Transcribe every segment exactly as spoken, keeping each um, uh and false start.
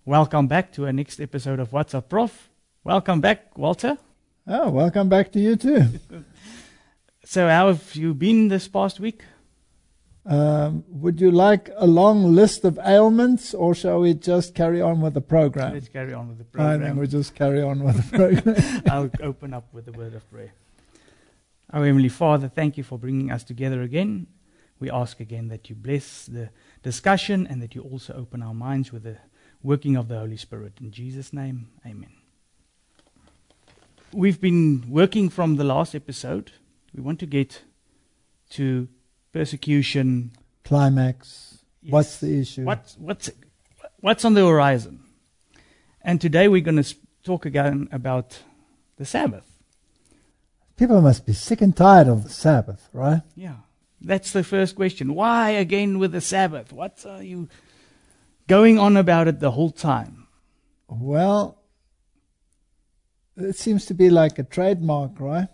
Welcome back to our next episode of What's Up, Prof. Welcome back, Walter. Oh, welcome back to you too. So how have you been this past week? Um, would you like a long list of ailments, or shall we just carry on with the program? Let's carry on with the I program. think we just carry on with the program. I'll open up with a word of prayer. Our Heavenly Father, thank you for bringing us together again. We ask again that you bless the discussion and that you also open our minds with the working of the Holy Spirit. In Jesus' name, amen. We've been working from the last episode. We want to get to persecution. Climax. Yes. What's the issue? What, what's, what's on the horizon? And today we're going to talk again about the Sabbath. People must be sick and tired of the Sabbath, right? Yeah. That's the first question. Why again with the Sabbath? What are you going on about it the whole time? Well, it seems to be like a trademark, right?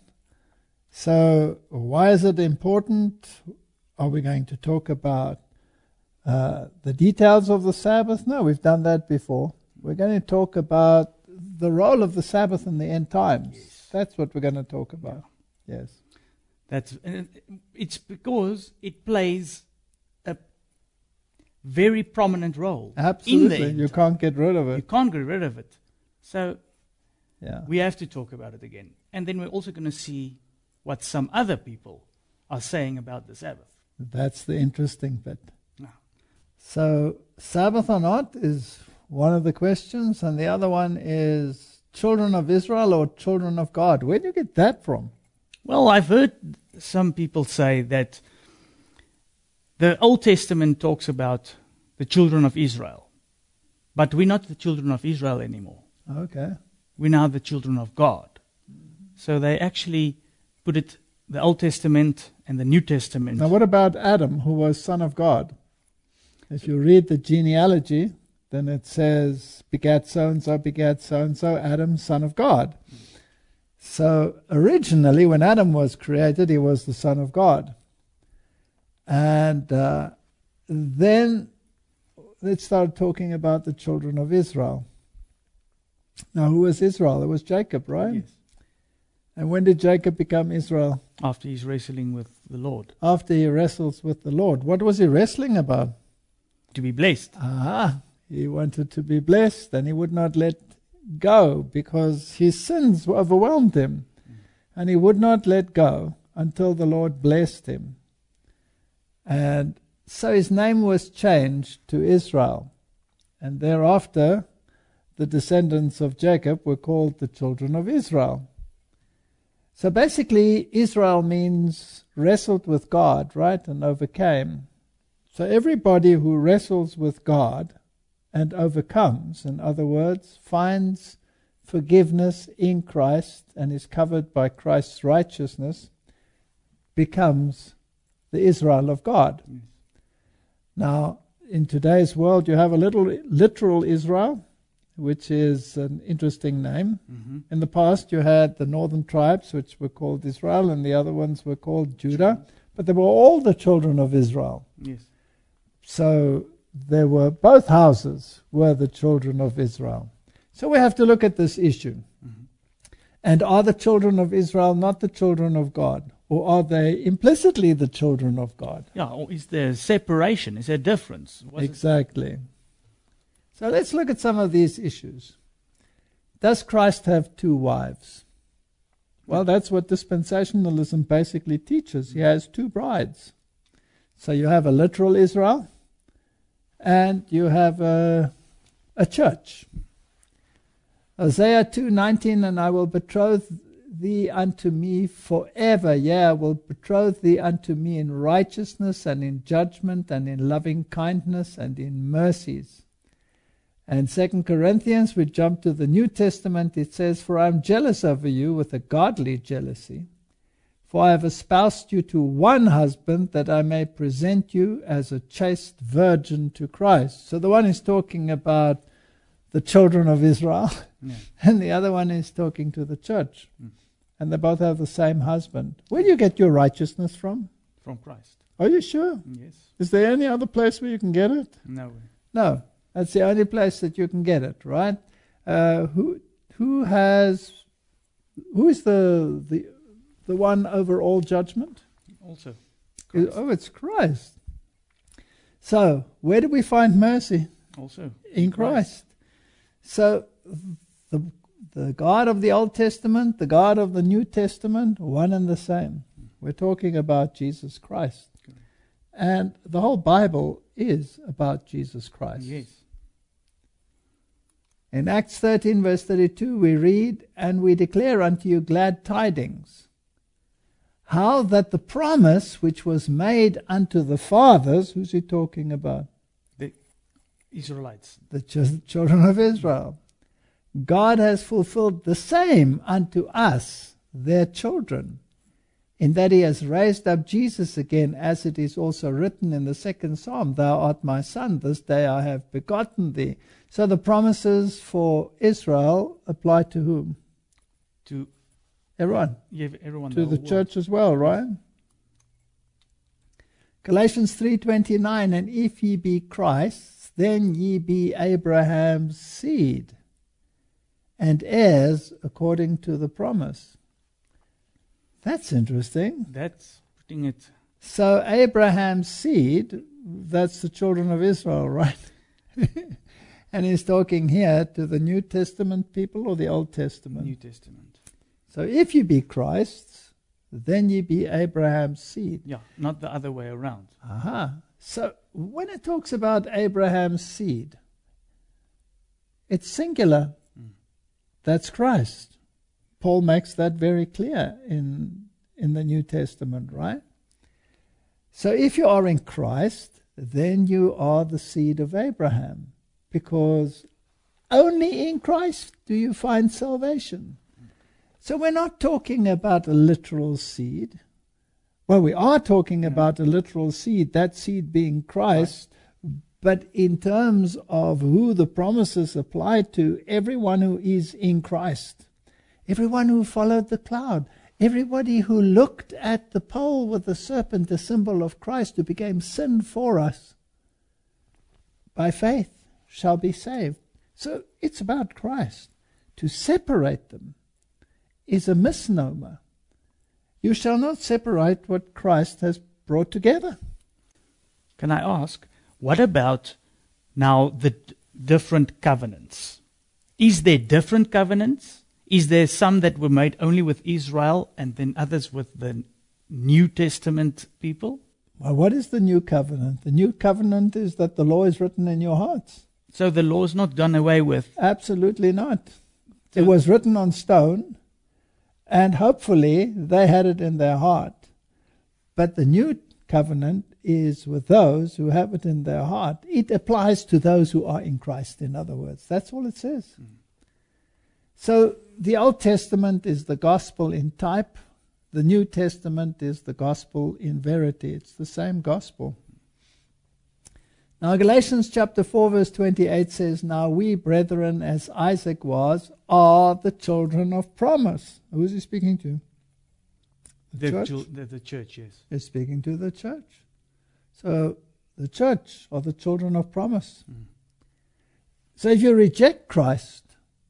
So why is it important? Are we going to talk about uh, the details of the Sabbath? No, we've done that before. We're going to talk about the role of the Sabbath in the end times. Yes. That's what we're going to talk about. Yeah. Yes. That's it's because it plays a very prominent role. Absolutely. In the end you time. Can't get rid of it. You can't get rid of it. So yeah. we have to talk about it again. And then we're also going to see what some other people are saying about the Sabbath. That's the interesting bit. No. So Sabbath or not is one of the questions, and the other one is children of Israel or children of God. Where do you get that from? Well, I've heard some people say that the Old Testament talks about the children of Israel, but we're not the children of Israel anymore. Okay. We're now the children of God. So they actually put it, the Old Testament and the New Testament. Now what about Adam, who was son of God? If you read the genealogy, then it says, begat so-and-so, begat so-and-so, Adam, son of God. So originally, when Adam was created, he was the son of God. And uh, then it started talking about the children of Israel. Now, who was Israel? It was Jacob, right? Yes. And when did Jacob become Israel? After he's wrestling with the Lord. After he wrestles with the Lord. What was he wrestling about? To be blessed. Ah, he wanted to be blessed, and he would not let go because his sins overwhelmed him. Mm. And he would not let go until the Lord blessed him. And so his name was changed to Israel. And thereafter, the descendants of Jacob were called the children of Israel. So basically, Israel means wrestled with God, right, and overcame. So everybody who wrestles with God and overcomes, in other words, finds forgiveness in Christ and is covered by Christ's righteousness, becomes the Israel of God. Yes. Now, in today's world, you have a little literal Israel, which is an interesting name. Mm-hmm. In the past, you had the northern tribes, which were called Israel, and the other ones were called Judah, but they were all the children of Israel. Yes. So there were both houses were the children of Israel. So we have to look at this issue. Mm-hmm. And are the children of Israel not the children of God? Or are they implicitly the children of God? Yeah, or is there separation? Is there difference? What's exactly. It? So let's look at some of these issues. Does Christ have two wives? Well, that's what dispensationalism basically teaches. He has two brides. So you have a literal Israel, and you have a, a church. Hosea two nineteen, and I will betroth thee unto me forever. Yea, I will betroth thee unto me in righteousness and in judgment and in loving kindness and in mercies. And Second Corinthians, we jump to the New Testament, it says, for I am jealous over you with a godly jealousy. For I have espoused you to one husband, that I may present you as a chaste virgin to Christ. So the one is talking about the children of Israel, yeah. and the other one is talking to the church. Mm. And they both have the same husband. Where do you get your righteousness from? From Christ. Are you sure? Yes. Is there any other place where you can get it? No. No. That's the only place that you can get it, right? Uh, who who has who is the the the one over all judgment? Also. Is- oh, it's Christ. So where do we find mercy? Also. In Christ. So the the God of the Old Testament, the God of the New Testament, one and the same. We're talking about Jesus Christ. And the whole Bible is about Jesus Christ. Yes. In Acts thirteen, verse thirty-two, we read, "And we declare unto you glad tidings, how that the promise which was made unto the fathers," who's he talking about? The Israelites. The ch- children of Israel. "God has fulfilled the same unto us, their children, in that he has raised up Jesus again, as it is also written in the second Psalm, Thou art my son, this day I have begotten thee." So the promises for Israel apply to whom? To Everyone. yeah, everyone. To the whole church as well, right? Galatians three twenty-nine, "And if ye be Christ's, then ye be Abraham's seed, and heirs according to the promise." That's interesting. world. That's putting it. So Abraham's seed, that's the children of Israel, right? And he's talking here to the New Testament people or the Old Testament? New Testament. So if you be Christ's, then ye be Abraham's seed. Yeah, not the other way around. Aha. So when it talks about Abraham's seed, it's singular. Mm. That's Christ. Paul makes that very clear in in the New Testament, right? So if you are in Christ, then you are the seed of Abraham, because only in Christ do you find salvation. So we're not talking about a literal seed. Well, we are talking Yeah. about a literal seed, that seed being Christ, but in terms of who the promises apply to, everyone who is in Christ, everyone who followed the cloud, everybody who looked at the pole with the serpent, the symbol of Christ, who became sin for us, by faith shall be saved. So it's about Christ. To separate them is a misnomer. You shall not separate what Christ has brought together. Can I ask, what about now the d- different covenants? Is there different covenants? Is there some that were made only with Israel and then others with the New Testament people? Well, what is the new covenant? The new covenant is that the law is written in your hearts. So the law is not done away with. Absolutely not. It was written on stone, and hopefully they had it in their heart. But the new covenant is with those who have it in their heart. It applies to those who are in Christ, in other words. That's all it says. Mm. So the Old Testament is the gospel in type. The New Testament is the gospel in verity. It's the same gospel. Now Galatians chapter four verse twenty-eight says, "Now we, brethren, as Isaac was, are the children of promise." Who is he speaking to? The, The church? chil- the, the church, yes. He's speaking to the church. So the church are the children of promise. Mm. So if you reject Christ,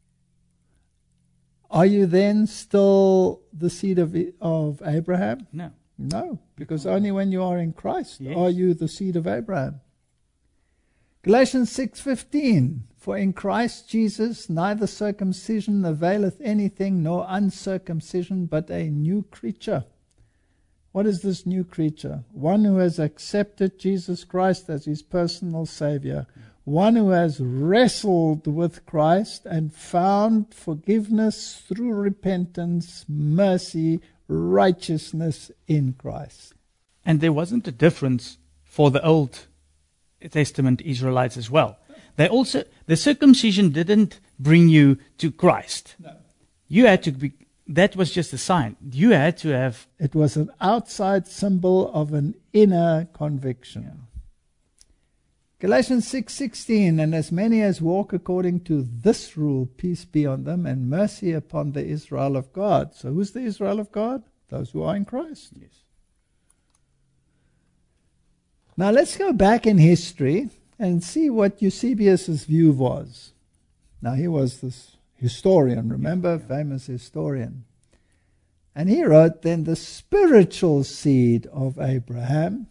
are you then still the seed of, of Abraham? No. No, because only when you are in Christ Yes. are you the seed of Abraham. Galatians six fifteen, "For in Christ Jesus neither circumcision availeth anything, nor uncircumcision, but a new creature." What is this new creature? One who has accepted Jesus Christ as his personal Savior. One who has wrestled with Christ and found forgiveness through repentance, mercy, righteousness in Christ. And there wasn't a difference for the Old Testament Israelites as well. They also, the circumcision didn't bring you to Christ. No. You had to be, that was just a sign. You had to have, It was an outside symbol of an inner conviction. Yeah. Galatians six sixteen, "And as many as walk according to this rule, peace be on them, and mercy upon the Israel of God." So who's the Israel of God? Those who are in Christ. yes. Now let's go back in history and see what Eusebius's view was. Now, he was this historian, remember? Yeah, yeah. Famous historian. And he wrote, then the spiritual seed of Abraham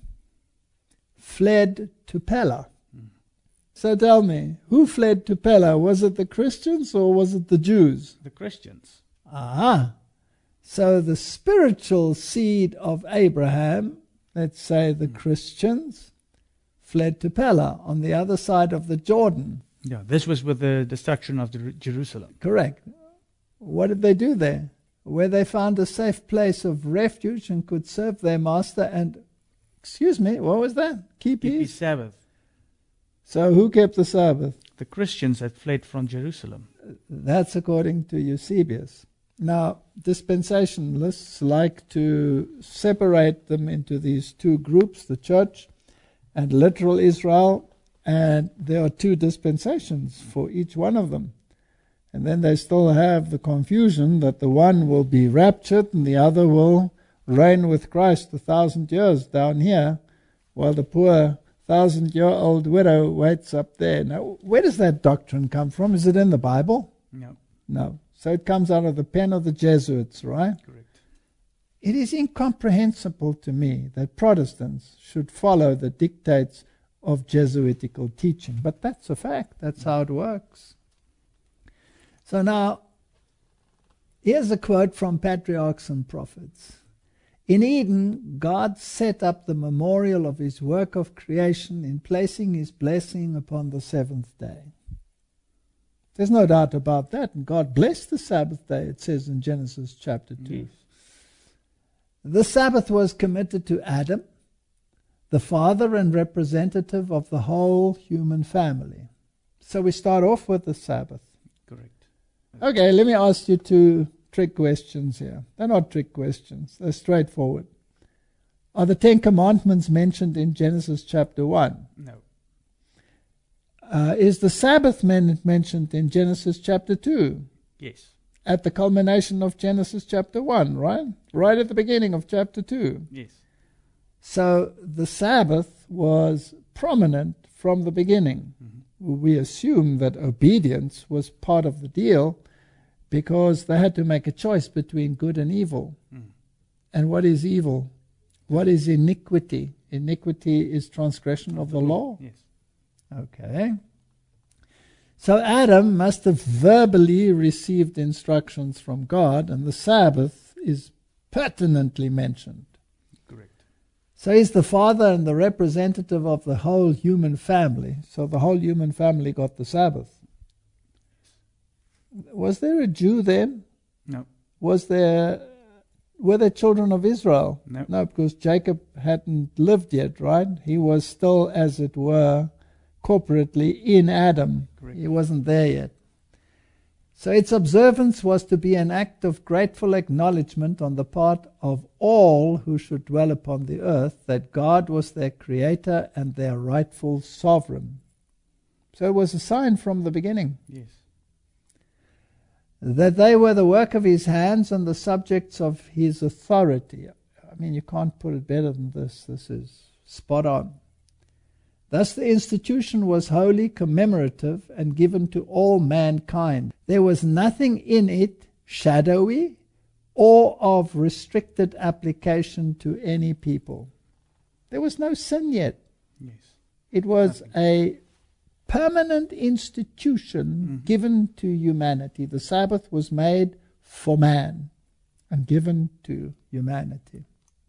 fled to Pella. Mm. So tell me, who fled to Pella? Was it the Christians or was it the Jews? The Christians. Ah, so the spiritual seed of Abraham, let's say the mm. Christians, fled to Pella on the other side of the Jordan. Yeah, this was with the destruction of the Jerusalem. Correct. What did they do there? Where they found a safe place of refuge and could serve their master and, excuse me, what was that? Keep, Keep his? his Sabbath. So who kept the Sabbath? The Christians had fled from Jerusalem. That's according to Eusebius. Now, dispensationalists like to separate them into these two groups, the church and literal Israel, and there are two dispensations for each one of them. And then they still have the confusion that the one will be raptured and the other will reign with Christ a thousand years down here, while the poor thousand-year-old widow waits up there. Now, where does that doctrine come from? Is it in the Bible? No. No. So it comes out of the pen of the Jesuits, right? Correct. It is incomprehensible to me that Protestants should follow the dictates of Jesuitical teaching. But that's a fact. That's how it works. So now, here's a quote from Patriarchs and Prophets. In Eden, God set up the memorial of his work of creation in placing his blessing upon the seventh day. There's no doubt about that. And God blessed the Sabbath day, it says in Genesis chapter two. Yes. The Sabbath was committed to Adam, the father and representative of the whole human family. So we start off with the Sabbath. Correct. Okay, let me ask you two trick questions here. They're not trick questions. They're straightforward. Are the Ten Commandments mentioned in Genesis chapter one? No. Uh, is the Sabbath men- mentioned in Genesis chapter two? Yes. At the culmination of Genesis chapter one, right? Right at the beginning of chapter two. Yes. So the Sabbath was prominent from the beginning. Mm-hmm. We assume that obedience was part of the deal because they had to make a choice between good and evil. Mm. And what is evil? What is iniquity? Iniquity is transgression of the law. Yes. Okay. So Adam must have verbally received instructions from God, and the Sabbath is pertinently mentioned. Correct. So he's the father and the representative of the whole human family. So the whole human family got the Sabbath. Was there a Jew then? No. Was there, were there children of Israel? No. No, because Jacob hadn't lived yet, right? He was still, as it were, corporately in Adam. Correct. He wasn't there yet. So its observance was to be an act of grateful acknowledgement on the part of all who should dwell upon the earth that God was their creator and their rightful sovereign. So it was a sign from the beginning. Yes. That they were the work of his hands and the subjects of his authority. I mean, you can't put it better than this. This is spot on. Thus the institution was holy, commemorative, and given to all mankind. There was nothing in it shadowy or of restricted application to any people. There was no sin yet. Yes. It was Nothing. a permanent institution mm-hmm. given to humanity. The Sabbath was made for man and given to humanity.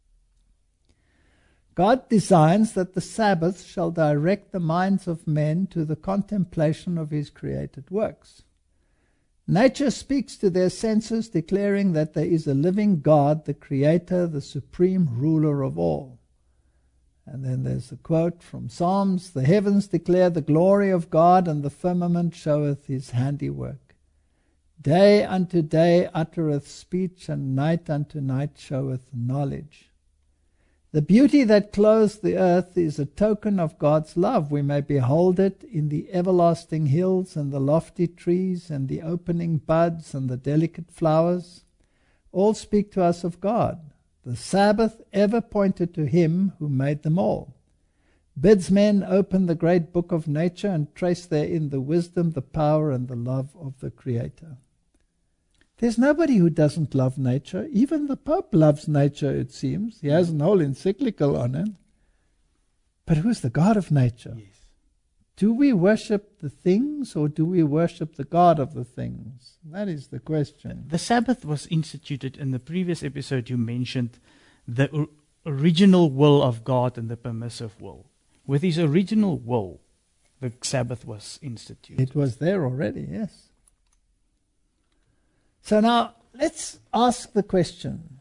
God designs that the Sabbath shall direct the minds of men to the contemplation of his created works. Nature speaks to their senses, declaring that there is a living God, the Creator, the supreme ruler of all. And then there's a quote from Psalms, "The heavens declare the glory of God, and the firmament showeth his handiwork. Day unto day uttereth speech, and night unto night showeth knowledge." The beauty that clothes the earth is a token of God's love. We may behold it in the everlasting hills and the lofty trees and the opening buds and the delicate flowers. All speak to us of God. The Sabbath ever pointed to him who made them all. bids men open the great book of nature and trace therein the wisdom, the power, and the love of the Creator. There's nobody who doesn't love nature. Even the Pope loves nature, it seems. He has an whole encyclical on it. But who's the God of nature? Yes. Do we worship the things or do we worship the God of the things? That is the question. The Sabbath was instituted in the previous episode. You mentioned the or- original will of God and the permissive will. With his original will, the Sabbath was instituted. It was there already, yes. So now, let's ask the question,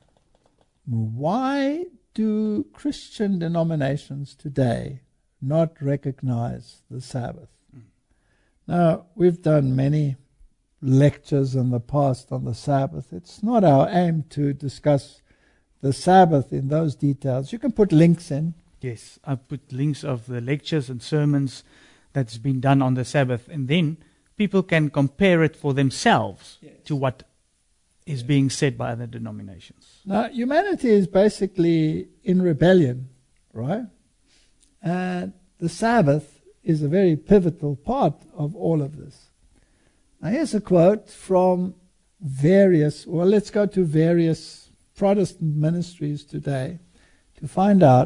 why do Christian denominations today not recognize the Sabbath? Mm. Now, we've done many lectures in the past on the Sabbath. It's not our aim to discuss the Sabbath in those details. You can put links in. Yes, I put links of the lectures and sermons that's been done on the Sabbath, and then people can compare it for themselves yes. to what is yes. being said by other denominations. Now, humanity is basically in rebellion, right? And the Sabbath is a very pivotal part of all of this. Now, here's a quote from various, well, let's go to various Protestant ministries today to find out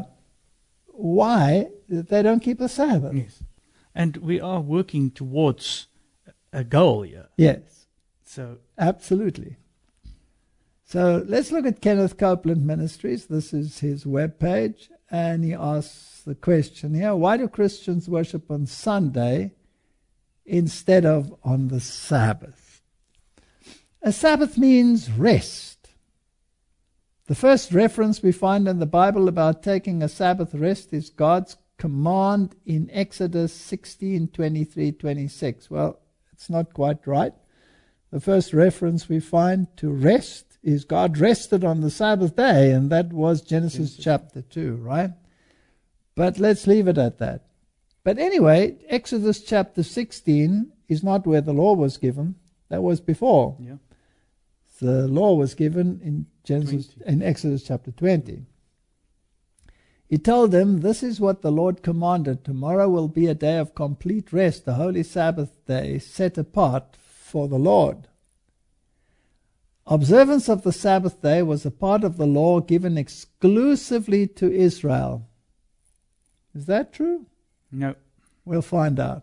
why they don't keep the Sabbath. Yes. And we are working towards a goal here. Yes. So absolutely. So let's look at Kenneth Copeland Ministries. This is his webpage, and he asks the question here, why do Christians worship on Sunday instead of on the Sabbath? A Sabbath means rest. The first reference we find in the Bible about taking a Sabbath rest is God's command in Exodus sixteen, twenty-three, twenty-six. Well, it's not quite right. The first reference we find to rest is God rested on the Sabbath day, and that was Genesis, Genesis chapter two, right? But let's leave it at that. But anyway, Exodus chapter sixteen is not where the law was given. That was before. Yeah. The law was given in Genesis, twenty. In Exodus chapter twenty. He told them, this is what the Lord commanded. Tomorrow will be a day of complete rest, a holy Sabbath day set apart for the Lord. Observance of the Sabbath day was a part of the law given exclusively to Israel. Is that true? No. We'll find out.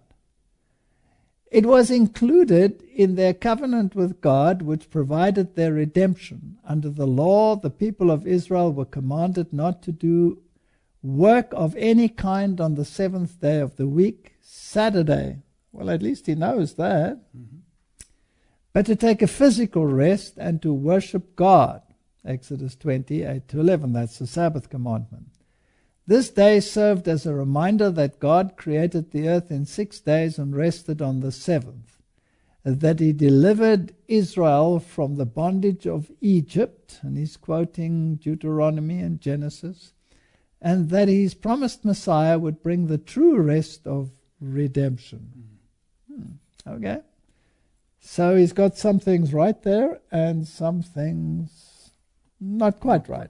It was included in their covenant with God, which provided their redemption. Under the law, the people of Israel were commanded not to do work of any kind on the seventh day of the week, Saturday. Well, at least he knows that. Mm-hmm. But to take a physical rest and to worship God. Exodus twenty-eight to eleven, that's the Sabbath commandment. This day served as a reminder that God created the earth in six days and rested on the seventh, that he delivered Israel from the bondage of Egypt, and he's quoting Deuteronomy and Genesis, and that his promised Messiah would bring the true rest of redemption. Hmm. Okay? So he's got some things right there and some things not quite right.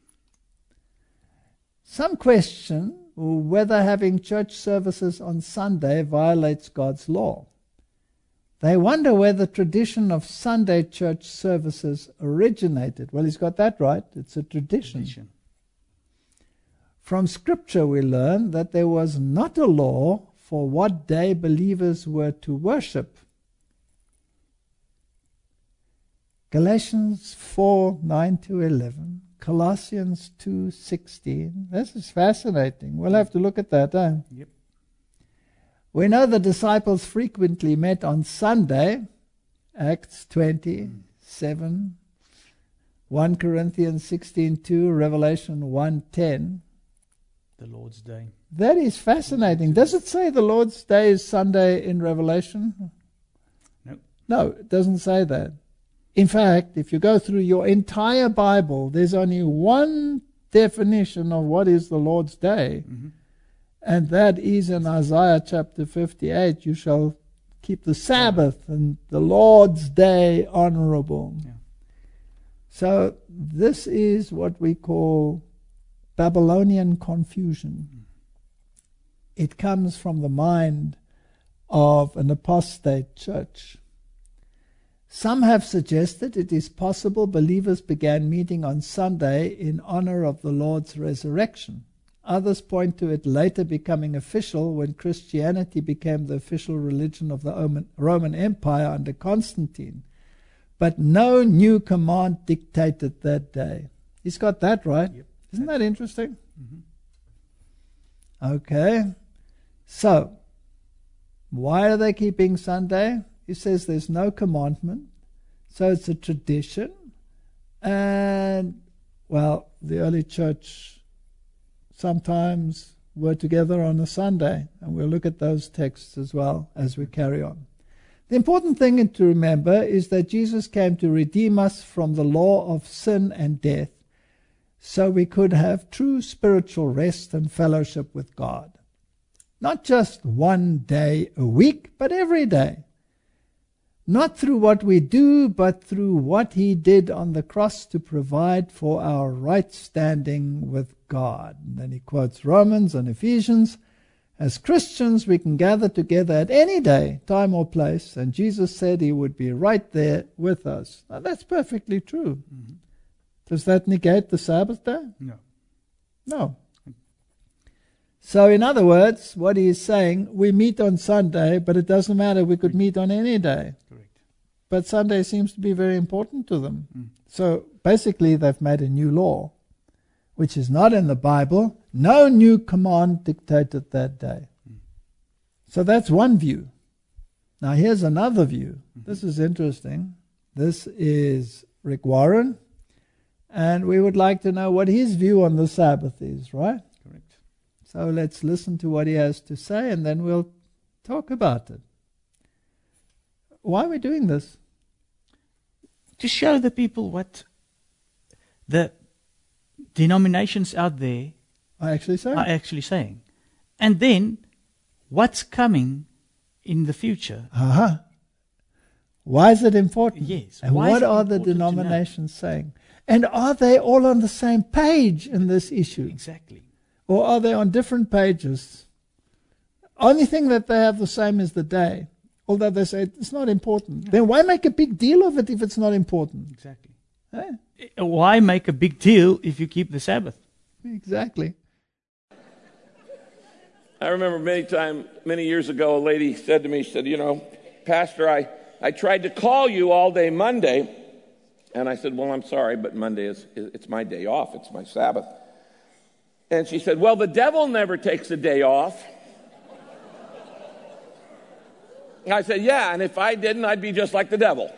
Some question whether having church services on Sunday violates God's law. They wonder where the tradition of Sunday church services originated. Well, he's got that right. It's a tradition. tradition. From Scripture we learn that there was not a law for what day believers were to worship. Galatians four, nine to eleven, Colossians two, sixteen. This is fascinating. We'll have to look at that, eh? Yep. We know the disciples frequently met on Sunday, Acts twenty, seven, First Corinthians sixteen, two, Revelation one, ten. The Lord's Day. That is fascinating. Does it say the Lord's Day is Sunday in Revelation? No. No, it doesn't say that. In fact, if you go through your entire Bible, there's only one definition of what is the Lord's Day, mm-hmm. and that is in Isaiah chapter fifty-eight, you shall keep the Sabbath and the Lord's Day honorable. Yeah. So this is what we call Babylonian confusion. it comes from the mind of an apostate church. Some have suggested it is possible believers began meeting on Sunday in honor of the Lord's resurrection. Others point to it later becoming official when Christianity became the official religion of the Roman Empire under Constantine. But no new command dictated that day. He's got that right. Yep. Isn't that interesting? Mm-hmm. Okay. So, why are they keeping Sunday? He says there's no commandment, so it's a tradition. And, well, the early church sometimes were together on a Sunday, and we'll look at those texts as well as we carry on. The important thing to remember is that Jesus came to redeem us from the law of sin and death, so we could have true spiritual rest and fellowship with God. Not just one day a week, but every day. Not through what we do, but through what He did on the cross to provide for our right standing with God. And then he quotes Romans and Ephesians. As Christians, we can gather together at any day, time or place, and Jesus said He would be right there with us. Now, that's perfectly true. Mm-hmm. Does that negate the Sabbath day? No. No. So, in other words, what he is saying, we meet on Sunday, but it doesn't matter, we could meet on any day. Correct. But Sunday seems to be very important to them. Mm. So, basically, they've made a new law, which is not in the Bible. No new command dictated that day. Mm. So, that's one view. Now, here's another view. Mm-hmm. This is interesting. This is Rick Warren, and we would like to know what his view on the Sabbath is, right? So let's listen to what he has to say, and then we'll talk about it. Why are we doing this? To show the people what the denominations out there are actually saying. Are actually saying. And then what's coming in the future. Uh-huh. Why is it important? Yes. And what are the denominations saying? And are they all on the same page in this issue? Exactly. Or are they on different pages? Only thing that they have the same is the day. Although they say it's not important. Yeah. Then why make a big deal of it if it's not important? Exactly. Eh? Why make a big deal if you keep the Sabbath? Exactly. I remember many time, many years ago, a lady said to me, she said, you know, Pastor, I, I tried to call you all day Monday. And I said, well, I'm sorry, but Monday is, it's my day off. It's my Sabbath. And she said, well, the devil never takes a day off. And I said, yeah, and if I didn't, I'd be just like the devil.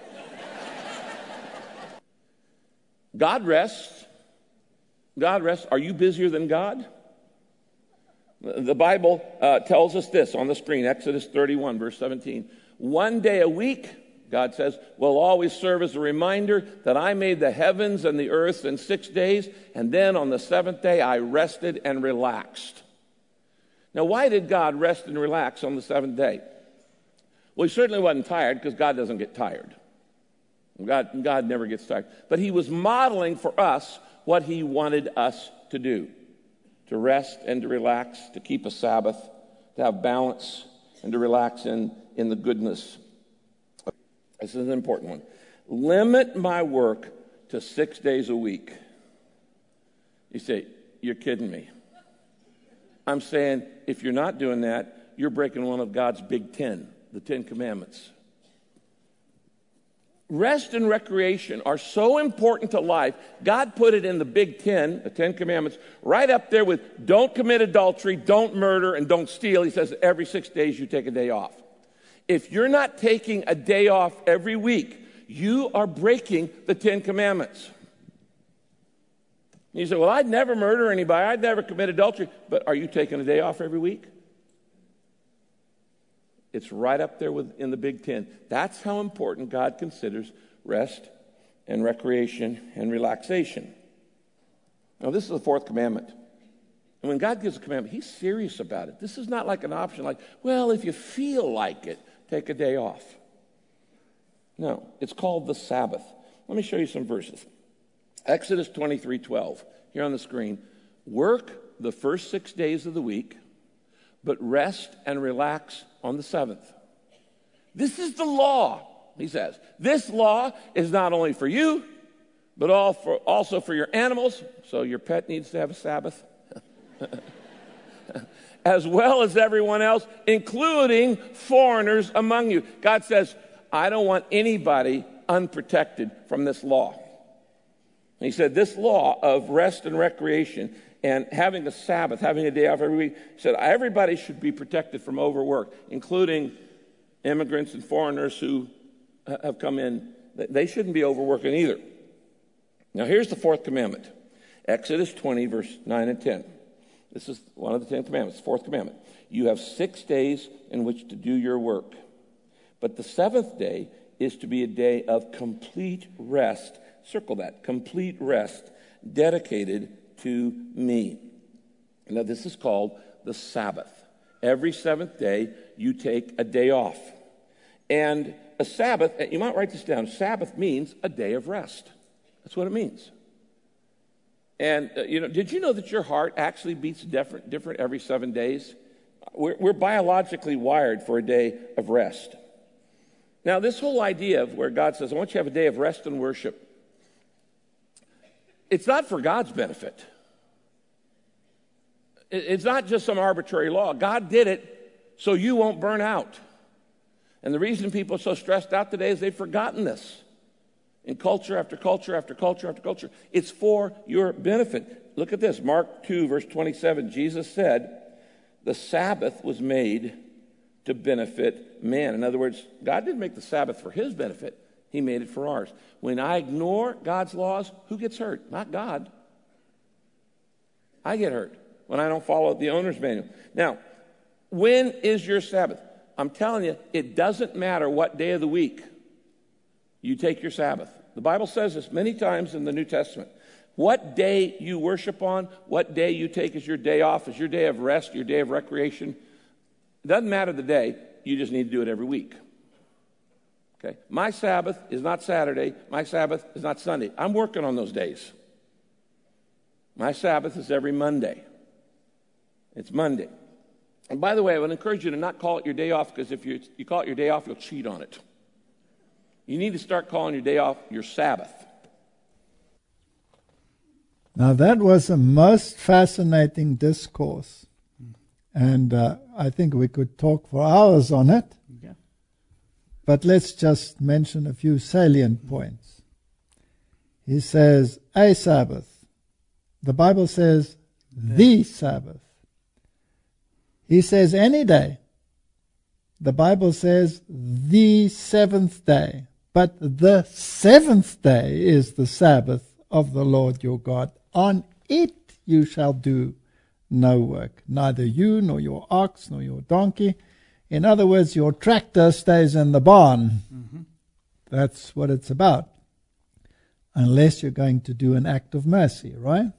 God rests. God rests. Are you busier than God? The Bible uh, tells us this on the screen, Exodus thirty-one, verse seventeen. One day a week, God says, will always serve as a reminder that I made the heavens and the earth in six days, and then on the seventh day I rested and relaxed. Now, why did God rest and relax on the seventh day? Well, he certainly wasn't tired, because God doesn't get tired. God, God never gets tired. But he was modeling for us what he wanted us to do, to rest and to relax, to keep a Sabbath, to have balance, and to relax in, in the goodness. This is an important one. Limit my work to six days a week. You say, you're kidding me. I'm saying, if you're not doing that, you're breaking one of God's big ten, the Ten Commandments. Rest and recreation are so important to life. God put it in the Big Ten, the Ten Commandments, right up there with don't commit adultery, don't murder, and don't steal. He says every six days you take a day off. If you're not taking a day off every week, you are breaking the Ten Commandments. You say, well, I'd never murder anybody. I'd never commit adultery. But are you taking a day off every week? It's right up there with, in the Big Ten. That's how important God considers rest and recreation and relaxation. Now, this is the fourth commandment. And when God gives a commandment, he's serious about it. This is not like an option like, well, if you feel like it, take a day off. No, it's called the Sabbath. Let me show you some verses. Exodus twenty-three twelve, here on the screen. Work the first six days of the week, but rest and relax on the seventh. This is the law, he says. This law is not only for you, but all for, also for your animals. So your pet needs to have a Sabbath. As well as everyone else, including foreigners among you. God says, I don't want anybody unprotected from this law. And he said, this law of rest and recreation and having a Sabbath, having a day off every week, he said everybody should be protected from overwork, including immigrants and foreigners who have come in. They shouldn't be overworking either. Now here's the fourth commandment. Exodus twenty, verse nine and ten. This is one of the Ten Commandments, the fourth commandment. You have six days in which to do your work, but the seventh day is to be a day of complete rest. Circle that, complete rest, dedicated to me. Now this is called the Sabbath. Every seventh day, you take a day off. And a Sabbath, you might write this down, Sabbath means a day of rest. That's what it means. And, uh, you know, did you know that your heart actually beats different, different every seven days? We're, we're biologically wired for a day of rest. Now, this whole idea of where God says, I want you to have a day of rest and worship, it's not for God's benefit. It, it's not just some arbitrary law. God did it so you won't burn out. And the reason people are so stressed out today is they've forgotten this. In culture after culture after culture after culture. It's for your benefit. Look at this. Mark two, verse twenty-seven. Jesus said, the Sabbath was made to benefit man. In other words, God didn't make the Sabbath for his benefit. He made it for ours. When I ignore God's laws, who gets hurt? Not God. I get hurt when I don't follow the owner's manual. Now, when is your Sabbath? I'm telling you, it doesn't matter what day of the week you take your Sabbath. The Bible says this many times in the New Testament. What day you worship on, what day you take as your day off, as your day of rest, your day of recreation, it doesn't matter the day. You just need to do it every week. Okay? My Sabbath is not Saturday. My Sabbath is not Sunday. I'm working on those days. My Sabbath is every Monday. It's Monday. And by the way, I would encourage you to not call it your day off, because if you, you call it your day off, you'll cheat on it. You need to start calling your day off your Sabbath. Now that was a most fascinating discourse. And uh, I think we could talk for hours on it. Yeah. But let's just mention a few salient points. He says, a Sabbath. The Bible says, the, the Sabbath. He says, any day. The Bible says, the seventh day. But the seventh day is the Sabbath of the Lord your God. On it you shall do no work, neither you nor your ox nor your donkey. In other words, your tractor stays in the barn. Mm-hmm. That's what it's about. Unless you're going to do an act of mercy, right?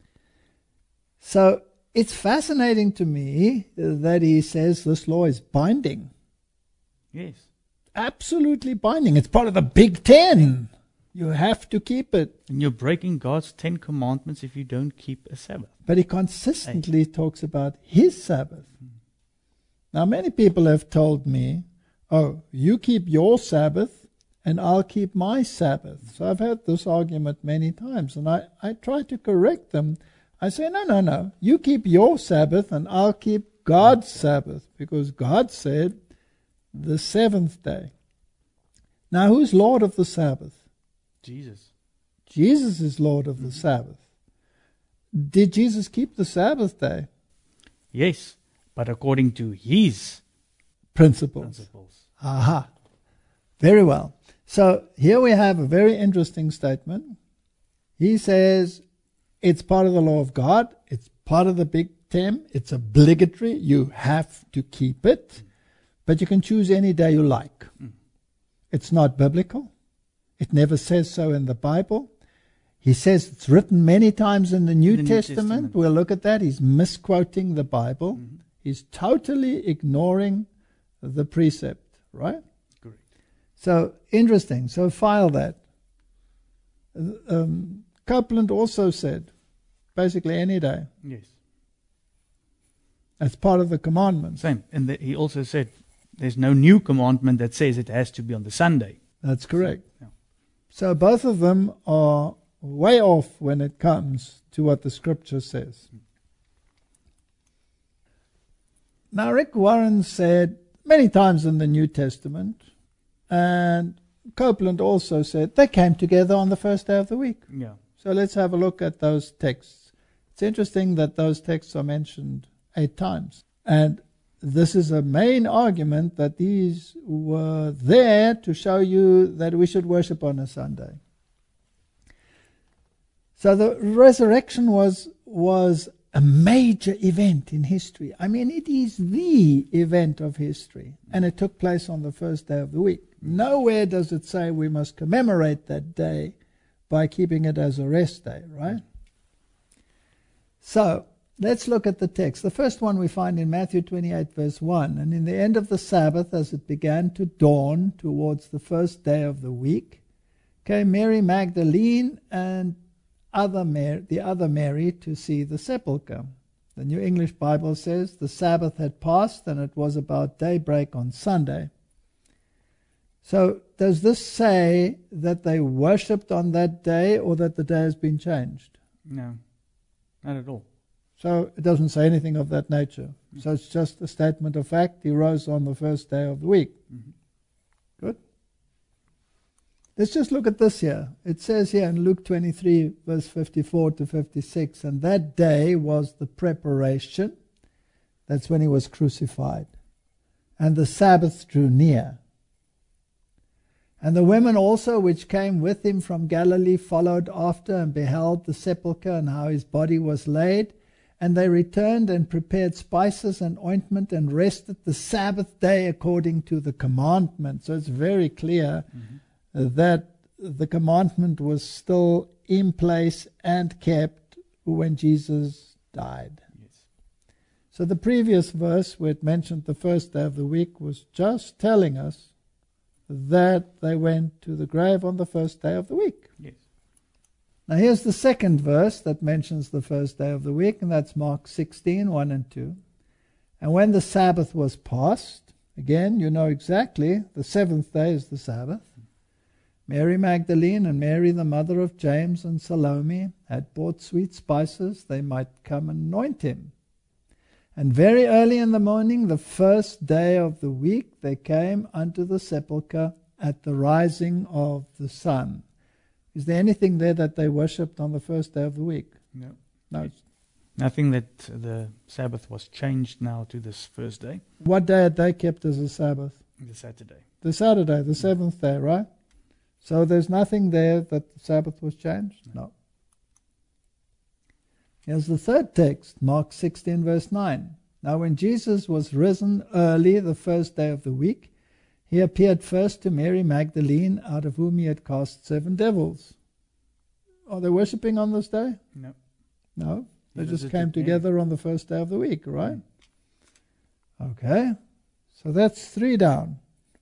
So it's fascinating to me that he says this law is binding. Yes. Absolutely binding. It's part of the Big Ten. You have to keep it. And you're breaking God's Ten Commandments if you don't keep a Sabbath. But he consistently Eight. talks about his Sabbath. Mm. Now, many people have told me, oh, you keep your Sabbath and I'll keep my Sabbath. So I've had this argument many times, and I, I try to correct them. I say, no, no, no. You keep your Sabbath and I'll keep God's Sabbath, because God said the seventh day. Now, who's Lord of the Sabbath? Jesus. Jesus is Lord of the Sabbath. Did Jesus keep the Sabbath day? Yes, but according to his principles. principles. Aha. Very well. So here we have a very interesting statement. He says it's part of the law of God. It's part of the Big Ten. It's obligatory. You have to keep it. But you can choose any day you like. Mm. It's not biblical. It never says so in the Bible. He says it's written many times in the New, the New Testament. Testament. We'll look at that. He's misquoting the Bible. Mm-hmm. He's totally ignoring the precept, right? Correct. So, interesting. So, file that. Um, Copeland also said, basically any day. Yes. That's part of the commandments. Same. And the, he also said there's no new commandment that says it has to be on the Sunday. That's correct. So, yeah. So both of them are way off when it comes to what the Scripture says. Now, Rick Warren said many times in the New Testament, and Copeland also said, they came together on the first day of the week. Yeah. So let's have a look at those texts. It's interesting that those texts are mentioned eight times. And this is a main argument that these were there to show you that we should worship on a Sunday. So the resurrection was was a major event in history. I mean, it is the event of history. And it took place on the first day of the week. Nowhere does it say we must commemorate that day by keeping it as a rest day, right? So, let's look at the text. The first one we find in Matthew twenty-eight, verse one. And in the end of the Sabbath, as it began to dawn towards the first day of the week, came Mary Magdalene and other Mary, the other Mary to see the sepulchre. The New English Bible says the Sabbath had passed and it was about daybreak on Sunday. So does this say that they worshipped on that day or that the day has been changed? No, not at all. So it doesn't say anything of that nature. Mm-hmm. So it's just a statement of fact. He rose on the first day of the week. Mm-hmm. Good. Let's just look at this here. It says here in Luke twenty-three, verse fifty-four to fifty-six, and that day was the preparation. That's when he was crucified. And the Sabbath drew near. And the women also which came with him from Galilee followed after and beheld the sepulchre and how his body was laid. And they returned and prepared spices and ointment and rested the Sabbath day according to the commandment. So it's very clear mm-hmm. that the commandment was still in place and kept when Jesus died. Yes. So the previous verse where it mentioned the first day of the week was just telling us that they went to the grave on the first day of the week. Yes. Now here's the second verse that mentions the first day of the week, and that's Mark sixteen, one and two. And when the Sabbath was past, again, you know exactly, the seventh day is the Sabbath, Mary Magdalene and Mary, the mother of James and Salome, had bought sweet spices they might come and anoint him. And very early in the morning, the first day of the week, they came unto the sepulchre at the rising of the sun. Is there anything there that they worshipped on the first day of the week? No. No. Nothing that the Sabbath was changed now to this first day. What day had they kept as a Sabbath? The Saturday. The Saturday, the seventh day, right? So there's nothing there that the Sabbath was changed? No. Here's the third text, Mark sixteen, verse nine. Now when Jesus was risen early the first day of the week, he appeared first to Mary Magdalene, out of whom he had cast seven devils. Are they worshipping on this day? No. No. They He just came visited together Mary. on the first day of the week, right? Okay. So that's three down.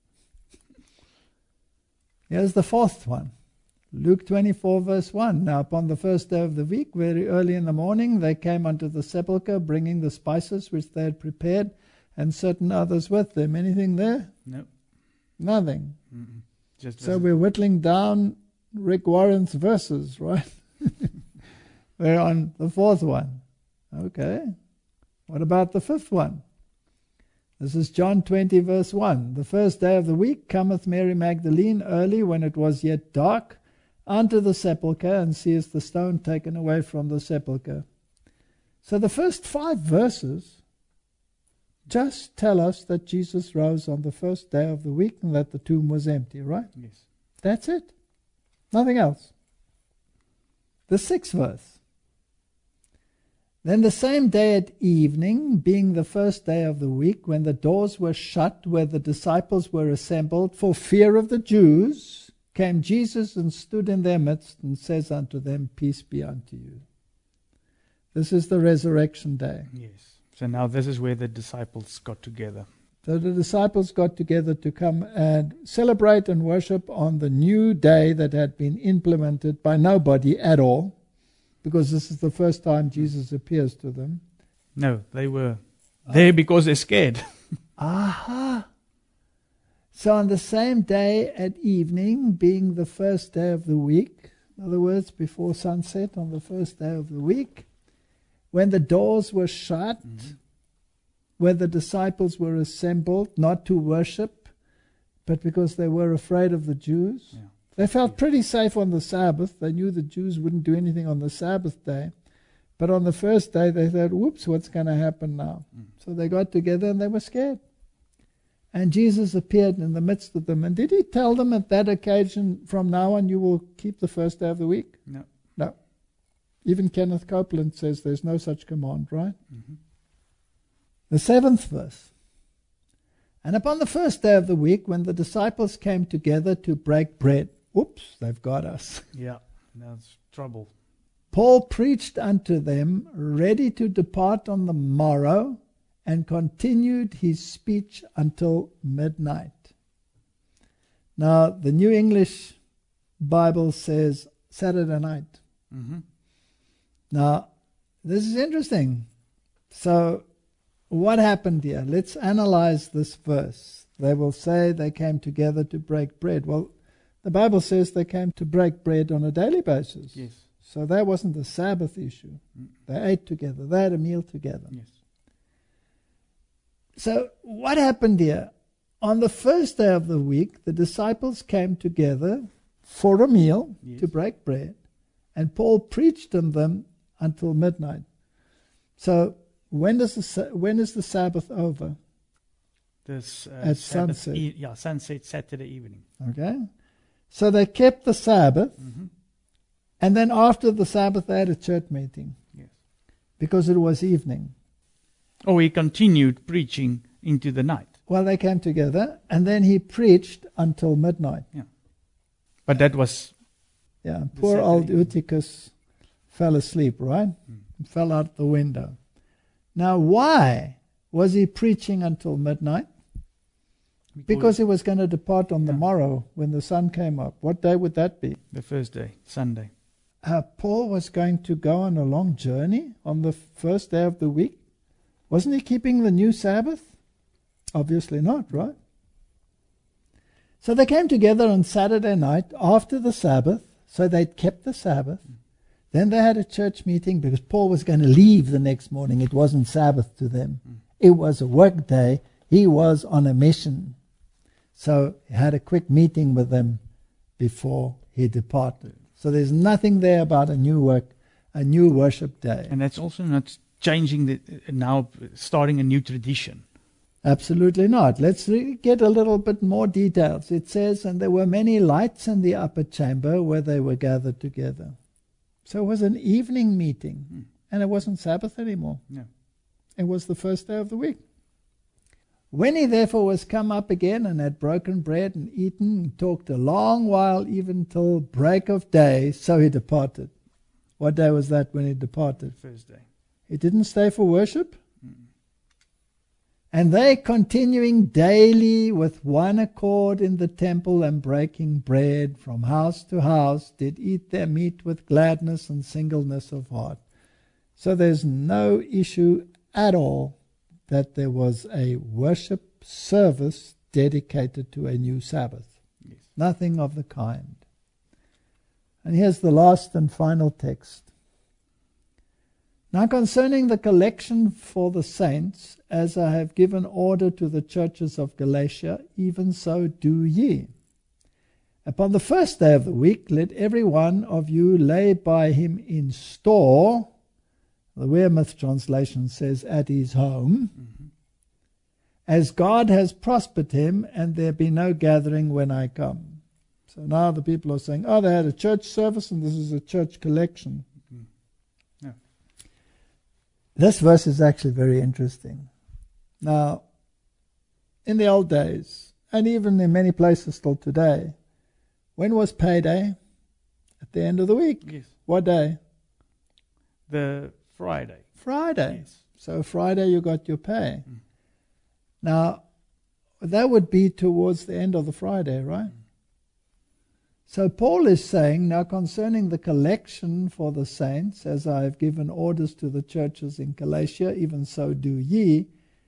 Here's the fourth one. Luke twenty-four, verse one. Now upon the first day of the week, very early in the morning, they came unto the sepulchre, bringing the spices which they had prepared, and certain others with them. Anything there? No. Nothing. Mm-mm. Just So visit. we're whittling down Rick Warren's verses, right? We're on the fourth one. Okay. What about the fifth one? This is John twenty, verse one. The first day of the week cometh Mary Magdalene early, when it was yet dark, unto the sepulchre, and seeth the stone taken away from the sepulchre. So the first five verses just tell us that Jesus rose on the first day of the week and that the tomb was empty, right? Yes. That's it. Nothing else. The sixth verse. Then the same day at evening, being the first day of the week, when the doors were shut where the disciples were assembled for fear of the Jews, came Jesus and stood in their midst and says unto them, Peace be unto you. This is the resurrection day. Yes. So now this is where the disciples got together. So the disciples got together to come and celebrate and worship on the new day that had been implemented by nobody at all, because this is the first time Jesus appears to them. No, they were there because they're scared. Aha! So on the same day at evening, being the first day of the week, in other words, before sunset on the first day of the week, when the doors were shut, mm-hmm. where the disciples were assembled, not to worship, but because they were afraid of the Jews. Yeah. They felt pretty safe on the Sabbath. They knew the Jews wouldn't do anything on the Sabbath day. But on the first day, they thought, whoops, what's going to happen now? Mm. So they got together and they were scared. And Jesus appeared in the midst of them. And did he tell them at that occasion, from now on you will keep the first day of the week? No. No. Even Kenneth Copeland says there's no such command, right? Mm-hmm. The seventh verse. And upon the first day of the week, when the disciples came together to break bread, oops, they've got us. Yeah, that's trouble. Paul preached unto them, ready to depart on the morrow, and continued his speech until midnight. Now, the New English Bible says Saturday night. Mm-hmm. Now, this is interesting. So, what happened here? Let's analyze this verse. They will say they came together to break bread. Well, the Bible says they came to break bread on a daily basis. Yes. So that wasn't a Sabbath issue. Mm. They ate together. They had a meal together. Yes. So what happened here? On the first day of the week, the disciples came together for a meal, yes. to break bread, and Paul preached to them until midnight. So when does the when is the Sabbath over? This uh, at Sabbath sunset. E- yeah, sunset Saturday evening. Okay, so they kept the Sabbath, mm-hmm. and then after the Sabbath they had a church meeting. Yes, because it was evening. Oh, he continued preaching into the night. Well, they came together, and then he preached until midnight. Yeah, but that was yeah. Poor old Eutychus fell asleep, right? Mm. Fell out the window. Now, why was he preaching until midnight? Because, because he was going to depart on yeah. the morrow when the sun came up. What day would that be? The first day, Sunday. Uh, Paul was going to go on a long journey on the first day of the week. Wasn't he keeping the new Sabbath? Obviously not, right? So they came together on Saturday night after the Sabbath, so they'd kept the Sabbath. Mm. Then they had a church meeting because Paul was going to leave the next morning. It wasn't Sabbath to them. Mm. It was a work day. He was on a mission. So he had a quick meeting with them before he departed. So there's nothing there about a new work, a new worship day. And that's also not changing the uh, now starting a new tradition. Absolutely not. Let's re- get a little bit more details. It says, and there were many lights in the upper chamber where they were gathered together. So it was an evening meeting, mm. and it wasn't Sabbath anymore. No. It was the first day of the week. When he therefore was come up again and had broken bread and eaten and talked a long while, even till break of day, so he departed. What day was that when he departed? Thursday. He didn't stay for worship? Mm. And they continuing daily with one accord in the temple and breaking bread from house to house, did eat their meat with gladness and singleness of heart. So there's no issue at all that there was a worship service dedicated to a new Sabbath. Yes. Nothing of the kind. And here's the last and final text. Now concerning the collection for the saints, as I have given order to the churches of Galatia, even so do ye. Upon the first day of the week, let every one of you lay by him in store. The Weymouth translation says, at his home, mm-hmm. as God has prospered him, and there be no gathering when I come. So now the people are saying, oh, they had a church service, and this is a church collection. Mm-hmm. Yeah. This verse is actually very interesting. Now, in the old days, and even in many places still today, when was payday? At the end of the week. Yes. What day? The Friday. Friday. Yes. So Friday you got your pay. Mm. Now, that would be towards the end of the Friday, right? Mm. So Paul is saying, now concerning the collection for the saints, as I have given orders to the churches in Galatia, even so do ye.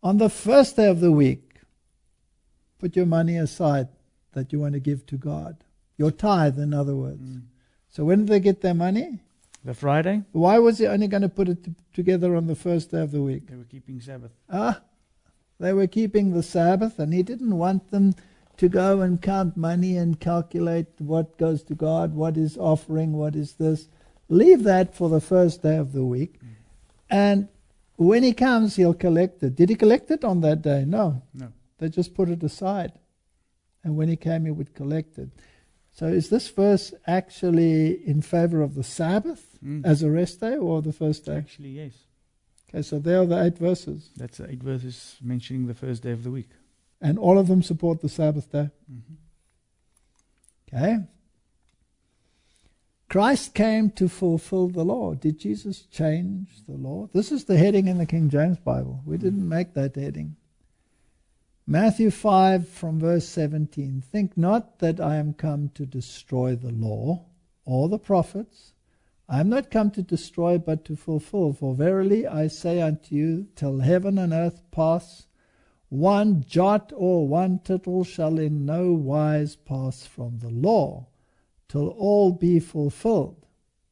On the first day of the week, put your money aside that you want to give to God. Your tithe, in other words. Mm. So when did they get their money? The Friday, Why was he only going to put it t- together on the first day of the week? they were keeping Sabbath. Ah, they were keeping the Sabbath, and he didn't want them to go and count money and calculate what goes to God, what is offering, what is this. Leave that for the first day of the week. Mm. And when he comes, he'll collect it. Did he collect it on that day? No. No. They just put it aside. And when he came, he would collect it. So is this verse actually in favor of the Sabbath Mm. as a rest day or the first day? Actually, yes. Okay, so there are the eight verses. That's eight verses mentioning the first day of the week. And all of them support the Sabbath day. Mm-hmm. Okay. Christ came to fulfill the law. Did Jesus change the law? This is the heading in the King James Bible. We didn't make that heading. Matthew five from verse seventeen. Think not that I am come to destroy the law or the prophets. I am not come to destroy but to fulfill. For verily I say unto you, till heaven and earth pass, one jot or one tittle shall in no wise pass from the law, till all be fulfilled.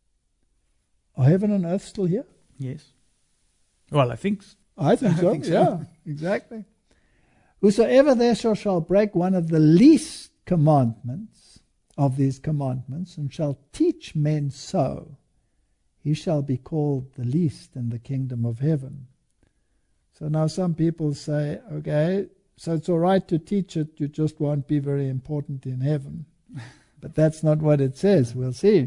Are heaven and earth still here? Yes. Well, I think s- I think I so. think so. Yeah, exactly. Whosoever therefore shall break one of the least commandments of these commandments, and shall teach men so, he shall be called the least in the kingdom of heaven. So now some people say, okay, so it's all right to teach it, you just won't be very important in heaven. But that's not what it says. We'll see.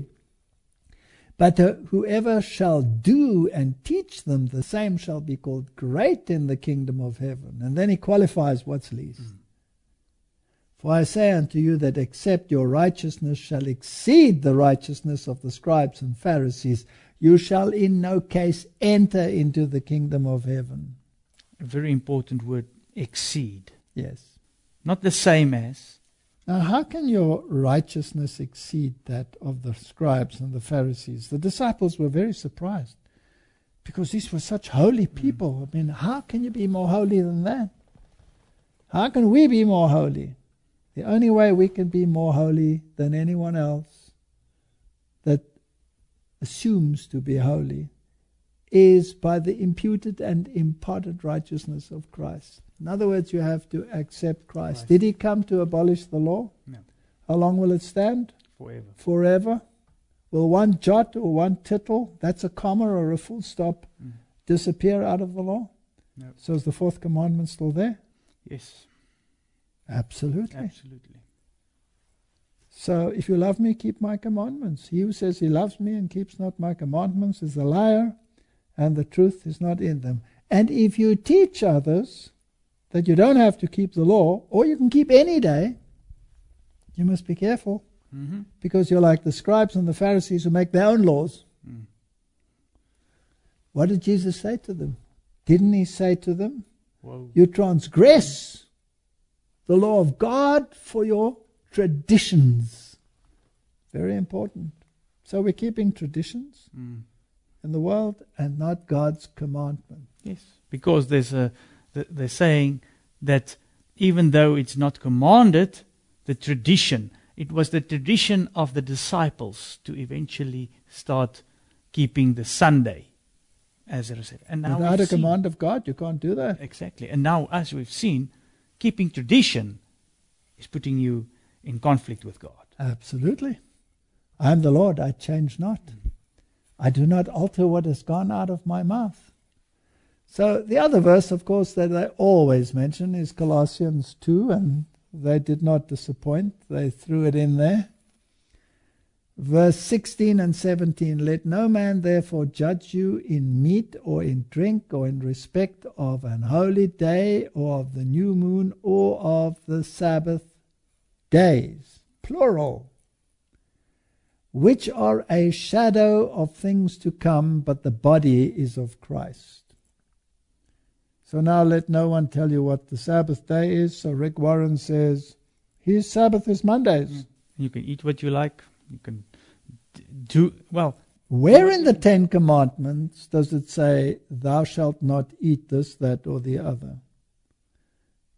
But uh, whoever shall do and teach them, the same shall be called great in the kingdom of heaven. And then he qualifies what's least. Mm. For I say unto you that except your righteousness shall exceed the righteousness of the scribes and Pharisees, you shall in no case enter into the kingdom of heaven. a very important word, exceed. Yes. Not the same as. Now, how can your righteousness exceed that of the scribes and the Pharisees? The disciples were very surprised because these were such holy people. I mean, how can you be more holy than that? How can we be more holy? The only way we can be more holy than anyone else that assumes to be holy is by the imputed and imparted righteousness of Christ. In other words, you have to accept Christ. Christ. Did he come to abolish the law? No. How long will it stand? Forever. Forever. Will one jot or one tittle, that's a comma or a full stop, Mm. disappear out of the law? No. So is the fourth commandment still there? Yes, Absolutely. absolutely. So if you love me, keep my commandments. He who says he loves me and keeps not my commandments is a liar, and the truth is not in them. And if you teach others that you don't have to keep the law, or you can keep any day, you must be careful, Mm-hmm. because you're like the scribes and the Pharisees who make their own laws. Mm. What did Jesus say to them? Didn't he say to them, Whoa. you transgress the law of God for your traditions? Very important. So we're keeping traditions Mm. in the world and not God's commandment. Yes, because there's a th- they're saying that even though it's not commanded, the tradition, it was the tradition of the disciples to eventually start keeping the Sunday as a said. And now Without we've a seen- command of God, you can't do that. Exactly. And now, as we've seen, keeping tradition is putting you in conflict with God. Absolutely. I am the Lord, I change not. I do not alter what has gone out of my mouth. So the other verse, of course, that I always mention is Colossians two, and they did not disappoint. They threw it in there. Verse sixteen and seventeen, let no man therefore judge you in meat or in drink or in respect of an holy day or of the new moon or of the Sabbath days, plural, which are a shadow of things to come, but the body is of Christ. So now let no one tell you what the Sabbath day is. So Rick Warren says, his Sabbath is Mondays. You can eat what you like. You can d- do, well, Where in the Ten Commandments does it say, thou shalt not eat this, that, or the other?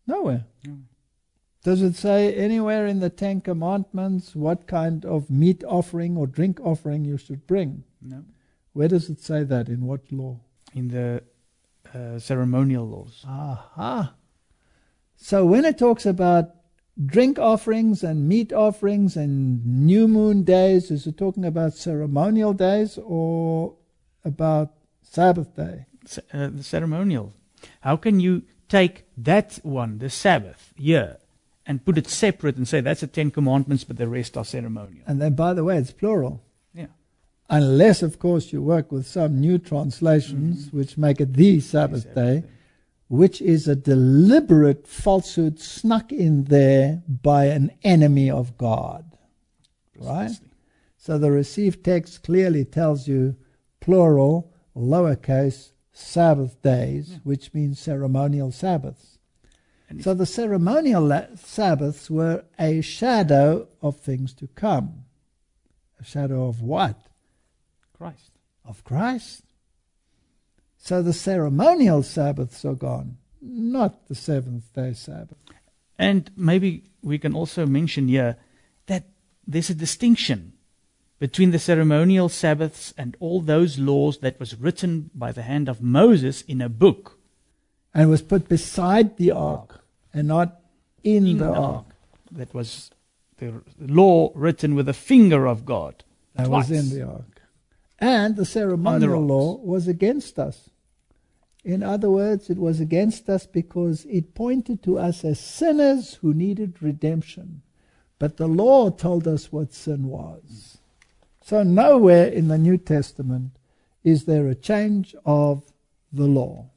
Nowhere. No. Does it say anywhere in the Ten Commandments what kind of meat offering or drink offering you should bring? No. Where does it say that? In what law? In the uh, ceremonial laws. Aha. So when it talks about drink offerings and meat offerings and new moon days, is it talking about ceremonial days or about Sabbath day? C- uh, the ceremonial. How can you take that one, the Sabbath, year, and put it separate and say that's the Ten Commandments, but the rest are ceremonial? And then, by the way, it's plural. Yeah. Unless, of course, you work with some new translations Mm-hmm. which make it the Sabbath, Sabbath day, day. which is a deliberate falsehood snuck in there by an enemy of God. Right? Precisely. So the received text clearly tells you plural, lowercase, Sabbath days, Yeah. which means ceremonial Sabbaths. And So the ceremonial la- Sabbaths were a shadow of things to come. A shadow of what? Christ. Of Christ. So the ceremonial Sabbaths are gone, not the seventh day Sabbath. And maybe we can also mention here that there's a distinction between the ceremonial Sabbaths and all those laws that was written by the hand of Moses in a book. And was put beside the ark and not in, In the, the ark. ark. That was the law written with the finger of God. That Twice. was in the ark. And the ceremonial rocks. law was against us. In other words, it was against us because it pointed to us as sinners who needed redemption. But the law told us what sin was. So nowhere in the New Testament is there a change of the law.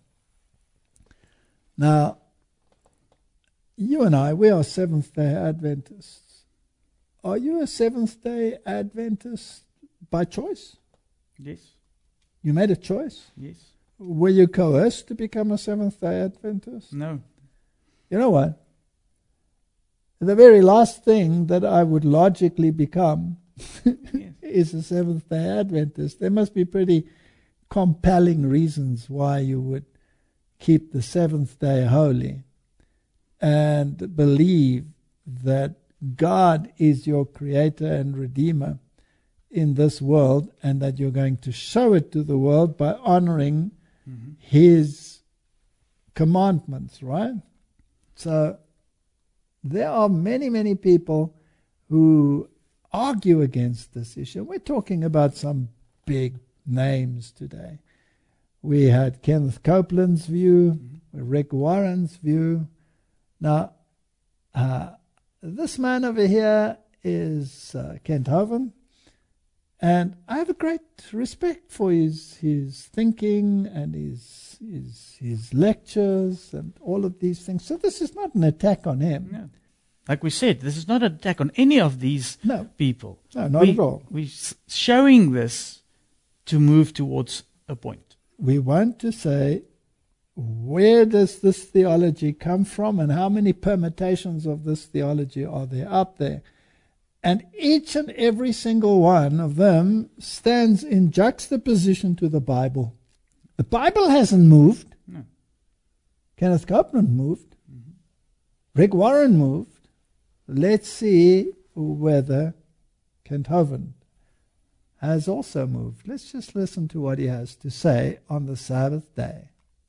Now, you and I, we are Seventh-day Adventists. Are you a Seventh-day Adventist by choice? Yes, You made a choice? yes. Were you coerced to become a Seventh-day Adventist? No. You know what? The very last thing that I would logically become Yes. is a Seventh-day Adventist. There must be pretty compelling reasons why you would keep the seventh day holy and believe that God is your creator and redeemer in this world, and that you're going to show it to the world by honoring Mm-hmm. his commandments, right? So there are many, many people who argue against this issue. We're talking about some big names today. We had Kenneth Copeland's view, Mm-hmm. Rick Warren's view. Now, uh, this man over here is uh, Kent Hovind. And I have a great respect for his his thinking and his his his lectures and all of these things. So this is not an attack on him. No. Like we said, this is not an attack on any of these No, people. no, not we, at all. We're s- showing this to move towards a point. We want to say, where does this theology come from and how many permutations of this theology are there out there? And each and every single one of them stands in juxtaposition to the Bible. The Bible hasn't moved. No. Kenneth Copeland moved. Mm-hmm. Rick Warren moved. Let's see whether Kent Hovind has also moved. Let's just listen to what he has to say on the Sabbath day.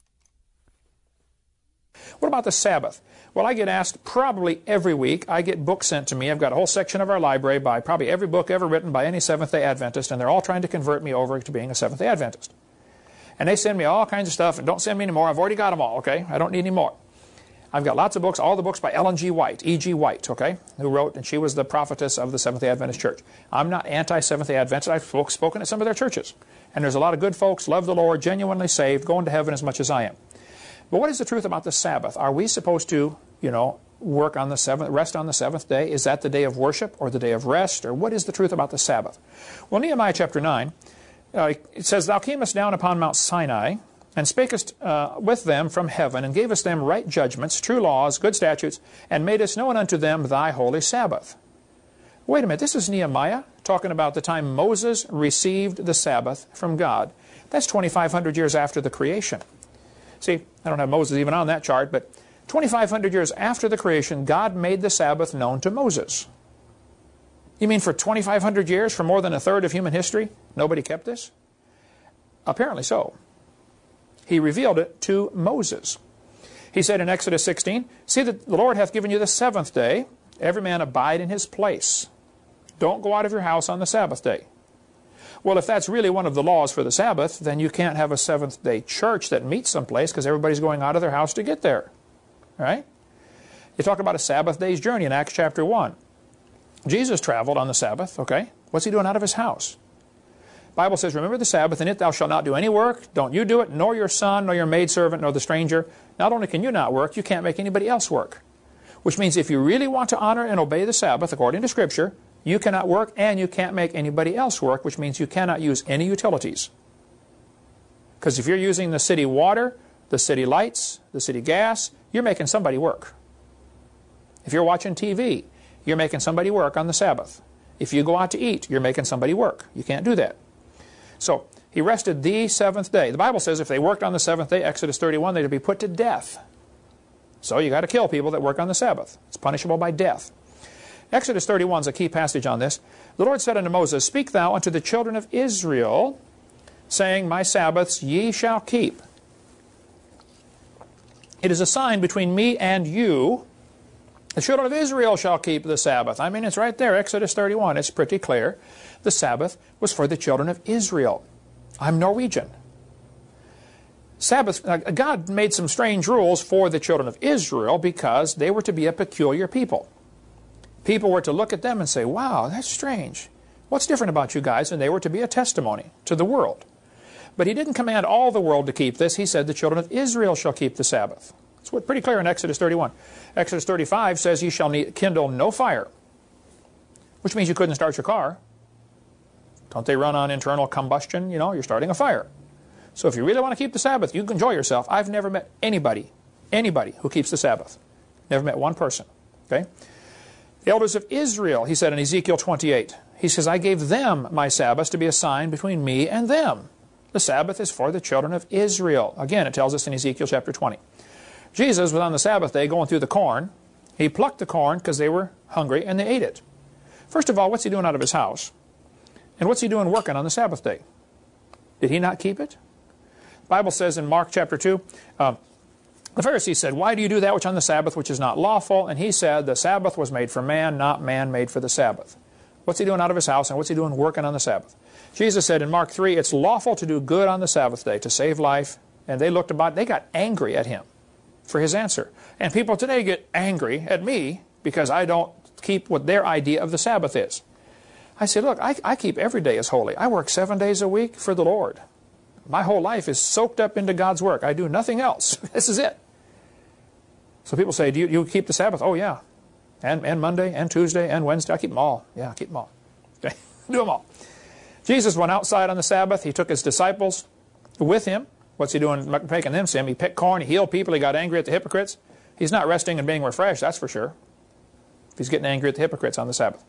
What about the Sabbath? Well, I get asked probably every week. I get books sent to me. I've got a whole section of our library by probably every book ever written by any Seventh-day Adventist, and they're all trying to convert me over to being a Seventh-day Adventist. And they send me all kinds of stuff, and don't send me any more. I've already got them all, okay? I don't need any more. I've got lots of books, all the books by Ellen G. White, E G. White, okay, who wrote, and she was the prophetess of the Seventh-day Adventist Church. I'm not anti-Seventh-day Adventist. I've spoken at some of their churches. And there's a lot of good folks, love the Lord, genuinely saved, going to heaven as much as I am. But what is the truth about the Sabbath? Are we supposed to, you know, work on the seventh, rest on the seventh day? Is that the day of worship or the day of rest? Or what is the truth about the Sabbath? Well, Nehemiah chapter nine, uh, it says, Thou camest down upon Mount Sinai, and spakest uh, with them from heaven, and gavest them right judgments, true laws, good statutes, and madest known unto them thy holy Sabbath. Wait a minute, this is Nehemiah talking about the time Moses received the Sabbath from God. That's twenty-five hundred years after the creation. See, I don't have Moses even on that chart, but twenty-five hundred years after the creation, God made the Sabbath known to Moses. You mean for twenty-five hundred years, for more than a third of human history, nobody kept this? Apparently so. He revealed it to Moses. He said in Exodus sixteen, see that the Lord hath given you the seventh day, every man abide in his place. Don't go out of your house on the Sabbath day. Well, if that's really one of the laws for the Sabbath, then you can't have a seventh-day church that meets someplace because everybody's going out of their house to get there. All right? You talk about a Sabbath day's journey in Acts chapter one. Jesus traveled on the Sabbath, okay? What's he doing out of his house? The Bible says, remember the Sabbath, in it thou shalt not do any work. Don't you do it, nor your son, nor your maidservant, nor the stranger. Not only can you not work, you can't make anybody else work. Which means if you really want to honor and obey the Sabbath, according to Scripture, you cannot work and you can't make anybody else work, which means you cannot use any utilities. Because if you're using the city water, the city lights, the city gas, you're making somebody work. If you're watching T V, you're making somebody work on the Sabbath. If you go out to eat, you're making somebody work. You can't do that. So, he rested the seventh day. The Bible says if they worked on the seventh day, Exodus thirty-one, they'd be put to death. So you got to kill people that work on the Sabbath. It's punishable by death. Exodus thirty-one is a key passage on this. The Lord said unto Moses, speak thou unto the children of Israel, saying, my Sabbaths ye shall keep. It is a sign between me and you. The children of Israel shall keep the Sabbath. I mean, it's right there, Exodus thirty-one. It's pretty clear. The Sabbath was for the children of Israel. I'm Norwegian. Sabbath, uh, God made some strange rules for the children of Israel because they were to be a peculiar people. People were to look at them and say, wow, that's strange. What's different about you guys? And they were to be a testimony to the world. But he didn't command all the world to keep this. He said the children of Israel shall keep the Sabbath. It's pretty clear in Exodus thirty-one. Exodus thirty-five says, ye shall need, kindle no fire, which means you couldn't start your car. Don't they run on internal combustion? You know, you're starting a fire. So if you really want to keep the Sabbath, you can enjoy yourself. I've never met anybody, anybody who keeps the Sabbath. Never met one person. Okay? The elders of Israel, he said in Ezekiel twenty-eight, he says, I gave them my Sabbath to be a sign between me and them. The Sabbath is for the children of Israel. Again, it tells us in Ezekiel chapter twenty. Jesus was on the Sabbath day going through the corn. He plucked the corn because they were hungry and they ate it. First of all, what's he doing out of his house? And what's he doing working on the Sabbath day? Did he not keep it? The Bible says in Mark chapter two, um, the Pharisees said, why do you do that which on the Sabbath which is not lawful? And he said, the Sabbath was made for man, not man made for the Sabbath. What's he doing out of his house and what's he doing working on the Sabbath? Jesus said in Mark three, it's lawful to do good on the Sabbath day, to save life. And they looked about, they got angry at him for his answer. And people today get angry at me because I don't keep what their idea of the Sabbath is. I say, look, I, I keep every day as holy. I work seven days a week for the Lord. My whole life is soaked up into God's work. I do nothing else. This is it. So people say, do you, you keep the Sabbath? Oh, yeah. And, and Monday, and Tuesday, and Wednesday. I keep them all. Yeah, I keep them all. Okay? Do them all. Jesus went outside on the Sabbath. He took his disciples with him. What's he doing making them sin? He picked corn, he healed people, he got angry at the hypocrites. He's not resting and being refreshed, that's for sure. If he's getting angry at the hypocrites on the Sabbath.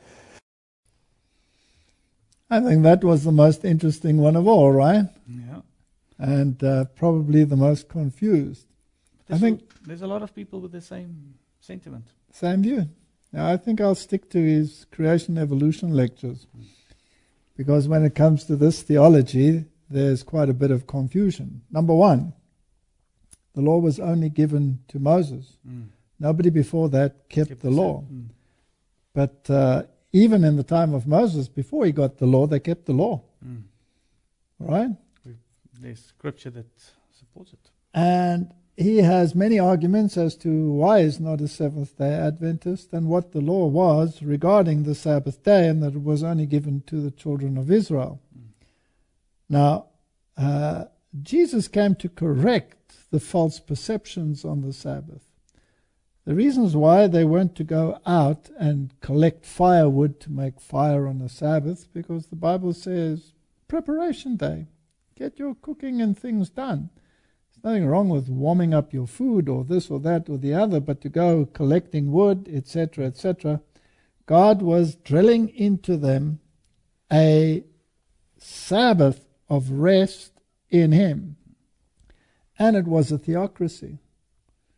I think that was the most interesting one of all, right? Yeah. And uh, probably the most confused. I think a, there's a lot of people with the same sentiment. Same view. Now, I think I'll stick to his creation evolution lectures. Mm. Because when it comes to this theology, there's quite a bit of confusion. Number one, the law was only given to Moses. Mm. Nobody before that kept, kept the, the law. Mm. But uh, even in the time of Moses, before he got the law, they kept the law. Mm. Right? There's scripture that supports it. And he has many arguments as to why he's not a Seventh-day Adventist and what the law was regarding the Sabbath day, and that it was only given to the children of Israel. Mm. Now, uh, Jesus came to correct the false perceptions on the Sabbath. The reasons why they weren't to go out and collect firewood to make fire on the Sabbath, because the Bible says, preparation day, get your cooking and things done. There's nothing wrong with warming up your food or this or that or the other, but to go collecting wood, et cetera, et cetera. God was drilling into them a Sabbath of rest in Him. And it was a theocracy.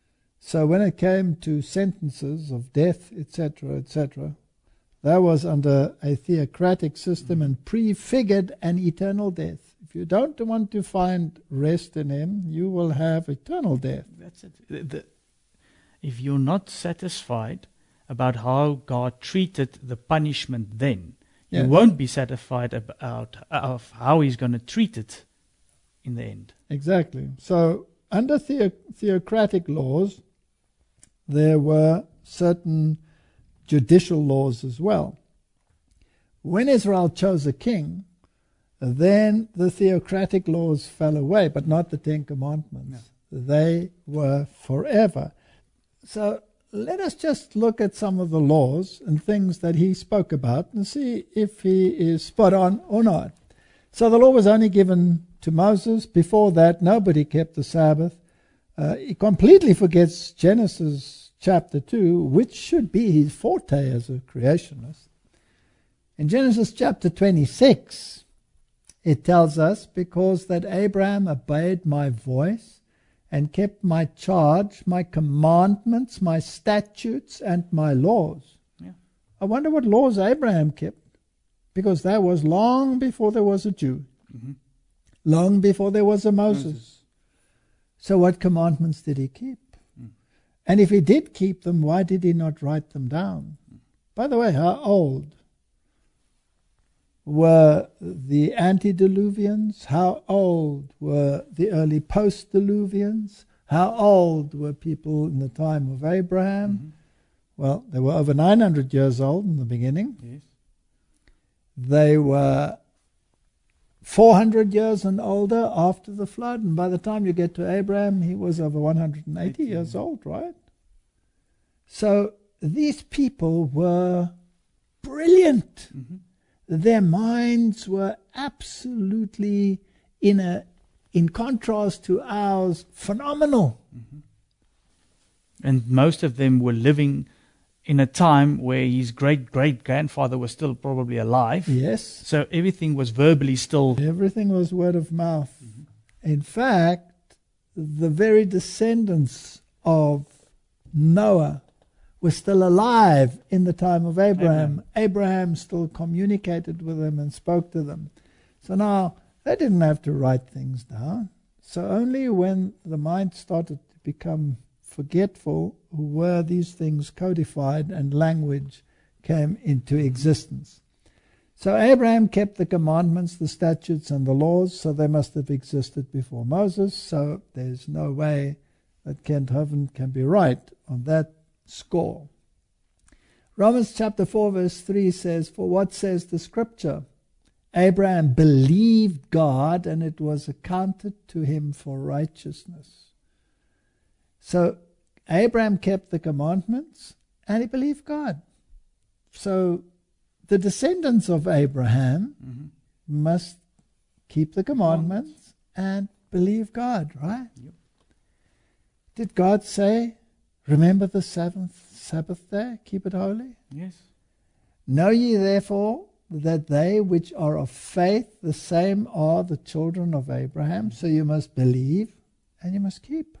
So when it came to sentences of death, et cetera, et cetera, that was under a theocratic system and prefigured an eternal death. If you don't want to find rest in him, you will have eternal death. That's it. The, the, if you're not satisfied about how God treated the punishment then, Yeah. you won't be satisfied about of how he's going to treat it in the end. Exactly. So under theo- theocratic laws, there were certain judicial laws as well. When Israel chose a king, then the theocratic laws fell away, but not the Ten Commandments. No. They were forever. So let us just look at some of the laws and things that he spoke about and see if he is spot on or not. So the law was only given to Moses. Before that, nobody kept the Sabbath. Uh, he completely forgets Genesis chapter two, which should be his forte as a creationist. In Genesis chapter twenty-six, it tells us, because that Abraham obeyed my voice and kept my charge, my commandments, my statutes, and my laws. Yeah. I wonder what laws Abraham kept, because that was long before there was a Jew, Mm-hmm. long before there was a Moses. Moses. So what commandments did he keep? Mm. And if he did keep them, why did he not write them down? Mm. By the way, how old were the antediluvians? How old were the early post-diluvians? How old were people in the time of Abraham? Mm-hmm. Well, they were over nine hundred years old in the beginning. Yes. They were four hundred years and older after the flood. And by the time you get to Abraham, he was over one hundred eighty eighty, years yeah. old, right? So these people were brilliant. Mm-hmm. Their minds were absolutely, in a, in contrast to ours, phenomenal. Mm-hmm. And most of them were living in a time where his great-great-grandfather was still probably alive. Yes. So everything was verbally still... Everything was word of mouth. Mm-hmm. In fact, the very descendants of Noah were still alive in the time of Abraham. Abraham. Abraham still communicated with them and spoke to them. So now, they didn't have to write things down. So only when the mind started to become forgetful were these things codified and language came into existence. So Abraham kept the commandments, the statutes, and the laws, so they must have existed before Moses. So there's no way that Kent Hovind can be right on that score. Romans chapter four verse three says, "For what says the scripture? Abraham believed God, and it was accounted to him for righteousness." So Abraham kept the commandments and he believed God. So the descendants of Abraham Mm-hmm. must keep the commandments and believe God, right? Yep. Did God say, "Remember the seventh Sabbath day, keep it holy"? Yes. "Know ye therefore that they which are of faith, the same are the children of Abraham." So you must believe and you must keep.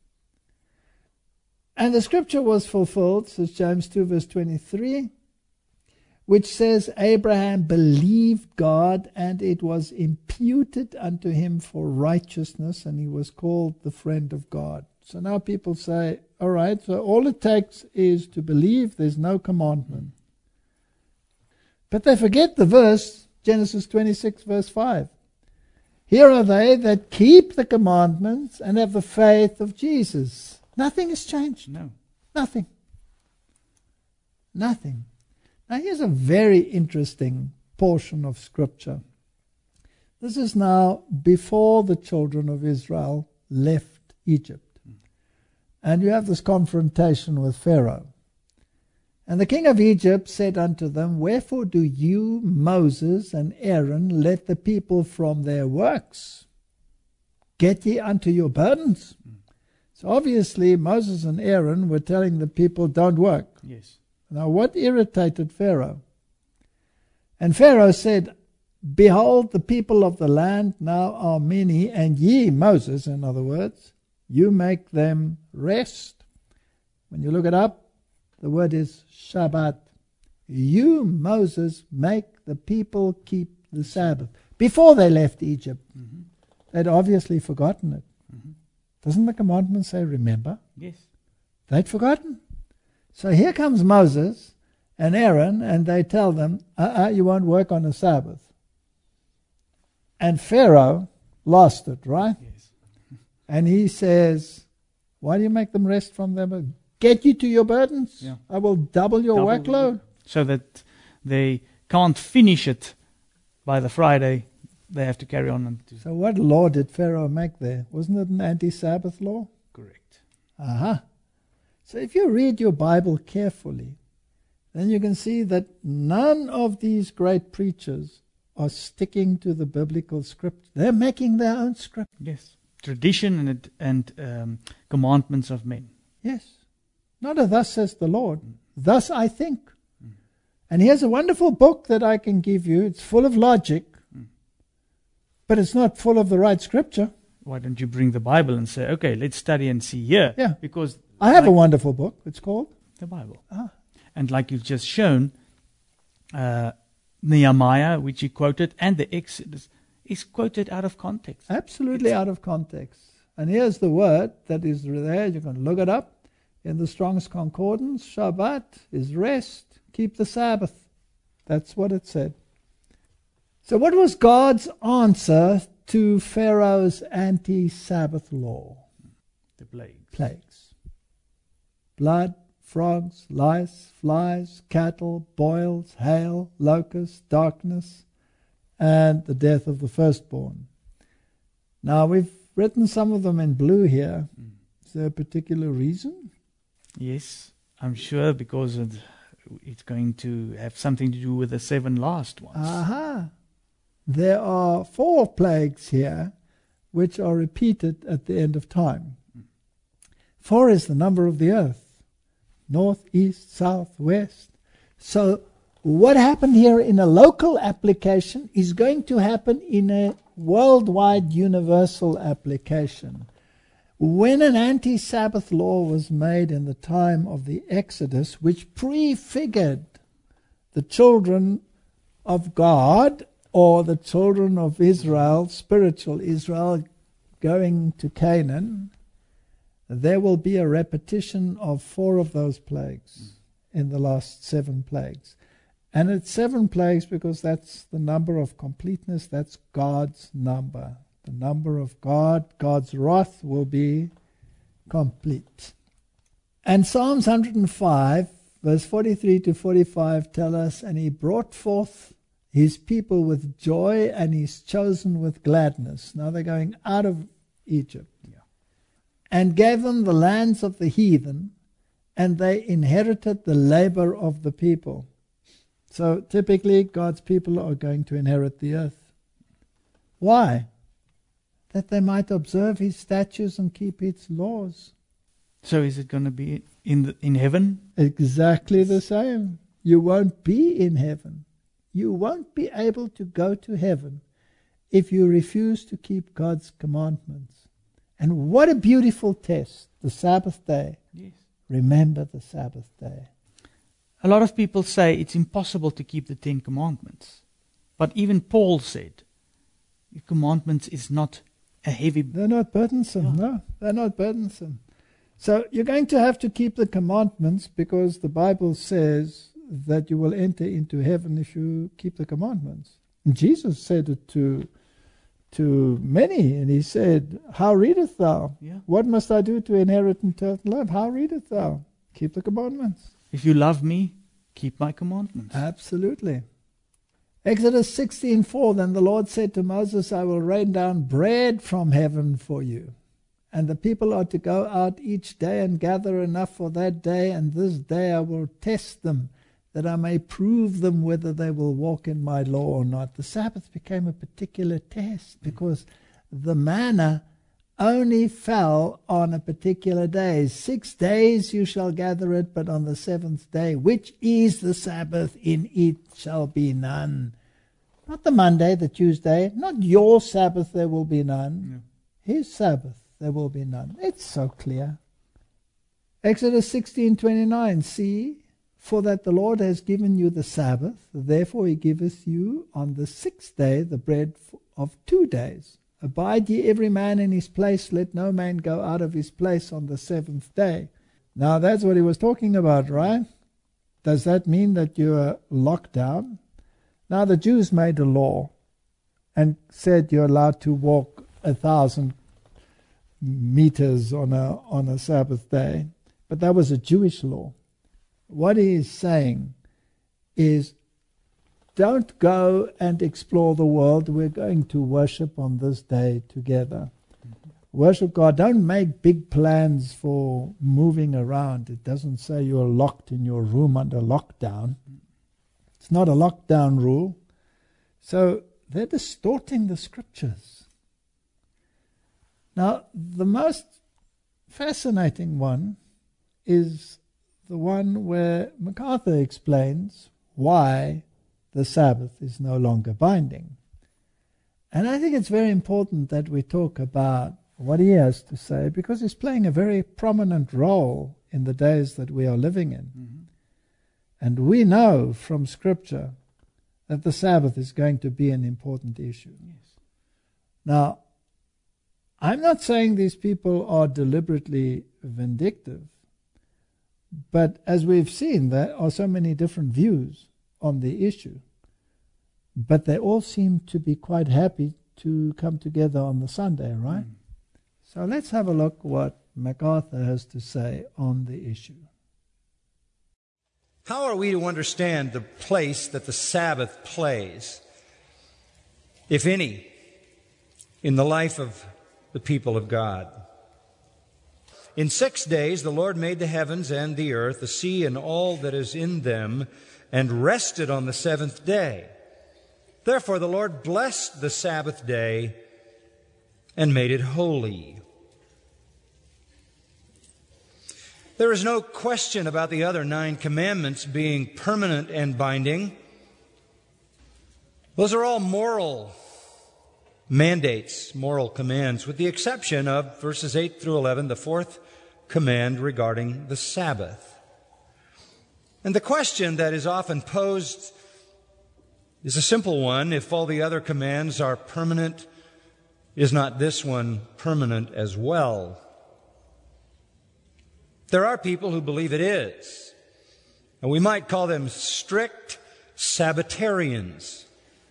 And the scripture was fulfilled, says James two verse twenty-three, which says, "Abraham believed God, and it was imputed unto him for righteousness, and he was called the friend of God." So now people say, all right, so all it takes is to believe, there's no commandment. But they forget the verse, Genesis twenty-six verse five. "Here are they that keep the commandments and have the faith of Jesus." Nothing has changed. No. Nothing. Nothing. Now here's a very interesting portion of Scripture. This is now before the children of Israel left Egypt. Mm. And you have this confrontation with Pharaoh. "And the king of Egypt said unto them, Wherefore do you, Moses and Aaron, let the people from their works? Get ye unto your burdens." Mm. So obviously Moses and Aaron were telling the people, don't work. Yes. Now what irritated Pharaoh? "And Pharaoh said, Behold, the people of the land now are many, and ye," Moses in other words, "you make them rest. When you look it up, the word is Shabbat. You, Moses, make the people keep the Sabbath. Before they left Egypt, Mm-hmm. they'd obviously forgotten it. Mm-hmm. Doesn't the commandment say remember? Yes. They'd forgotten. So here comes Moses and Aaron, and they tell them, uh-uh, you won't work on the Sabbath. And Pharaoh lost it, right? Yes. And he says, why do you make them rest from their burden? Get you to your burdens. Yeah. I will double your Double workload. So that they can't finish it by the Friday. They have to carry on. And to So what law did Pharaoh make there? Wasn't it an anti-Sabbath law? correct. Aha. So if you read your Bible carefully, then you can see that none of these great preachers are sticking to the biblical script. They're making their own script. Yes. Tradition and and um, commandments of men. Yes. Not a thus says the Lord. Thus I think. And here's a wonderful book that I can give you. It's full of logic, but it's not full of the right scripture. Why don't you bring the Bible and say, okay, let's study and see here? Yeah. Because I have like a wonderful book. It's called the Bible. Ah. And like you've just shown, uh, Nehemiah, which you quoted, and the Exodus, is quoted out of context. Absolutely out of context. And here's the word that is there. You can look it up in the Strong's Concordance. Shabbat is rest. Keep the Sabbath. That's what it said. So what was God's answer to Pharaoh's anti-Sabbath law? The plagues. Plagues. Blood, frogs, lice, flies, cattle, boils, hail, locusts, darkness, and the death of the firstborn. Now, we've written some of them in blue here. Is there a particular reason? Yes, I'm sure because of, it's going to have something to do with the seven last ones. Aha! There are four plagues here which are repeated at the end of time. Four is the number of the earth. North, east, south, west. So what happened here in a local application is going to happen in a worldwide universal application. When an anti-Sabbath law was made in the time of the Exodus, which prefigured the children of God or the children of Israel, spiritual Israel, going to Canaan, there will be a repetition of four of those plagues in the last seven plagues. And it's seven plagues because that's the number of completeness, that's God's number. The number of God, God's wrath will be complete. And Psalms one hundred five, verse forty-three to forty-five tell us, and he brought forth his people with joy and his chosen with gladness. Now they're going out of Egypt. Yeah. And gave them the lands of the heathen, and they inherited the labor of the people. So typically God's people are going to inherit the earth. Why? That they might observe his statutes and keep its laws. So is it going to be in the, in heaven? Exactly the same. You won't be in heaven. You won't be able to go to heaven if you refuse to keep God's commandments. And what a beautiful test, the Sabbath day. Yes. Remember the Sabbath day. A lot of people say it's impossible to keep the Ten Commandments. But even Paul said, the commandments is not a heavy... They're not burdensome, Yeah. no. They're not burdensome. So you're going to have to keep the commandments because the Bible says that you will enter into heaven if you keep the commandments. And Jesus said it to to many, and he said, how readest thou? Yeah. What must I do to inherit eternal life? How readest thou? Keep the commandments. If you love me, keep my commandments. Absolutely. Exodus sixteen four, then the Lord said to Moses, I will rain down bread from heaven for you. And the people are to go out each day and gather enough for that day, and this day I will test them, that I may prove them whether they will walk in my law or not. The Sabbath became a particular test because the manna only fell on a particular day. Six days you shall gather it, but on the seventh day, which is the Sabbath, in it shall be none. Not the Monday, the Tuesday, not your Sabbath, there will be none. Yeah. His Sabbath, there will be none. It's so clear. Exodus sixteen twenty-nine, see, for that the Lord has given you the Sabbath, therefore he giveth you on the sixth day the bread of two days. Abide ye every man in his place, let no man go out of his place on the seventh day. Now that's what he was talking about, right? Does that mean that you are locked down? Now the Jews made a law and said you're allowed to walk a thousand meters on a on a Sabbath day. But that was a Jewish law. What he is saying is, don't go and explore the world. We're going to worship on this day together. Mm-hmm. Worship God. Don't make big plans for moving around. It doesn't say you're locked in your room under lockdown. It's not a lockdown rule. So they're distorting the scriptures. Now, the most fascinating one is the one where MacArthur explains why the Sabbath is no longer binding. And I think it's very important that we talk about what he has to say, because he's playing a very prominent role in the days that we are living in. Mm-hmm. And we know from Scripture that the Sabbath is going to be an important issue. Yes. Now, I'm not saying these people are deliberately vindictive, but as we've seen, there are so many different views on the issue. But they all seem to be quite happy to come together on the Sunday, right? Mm. So let's have a look what MacArthur has to say on the issue. How are we to understand the place that the Sabbath plays, if any, in the life of the people of God? In six days the Lord made the heavens and the earth, the sea and all that is in them, and rested on the seventh day. Therefore the Lord blessed the Sabbath day and made it holy. There is no question about the other nine commandments being permanent and binding. Those are all moral mandates, moral commands, with the exception of verses eight through eleven, the fourth command regarding the Sabbath. And the question that is often posed is a simple one. If all the other commands are permanent, is not this one permanent as well? There are people who believe it is, and we might call them strict Sabbatarians.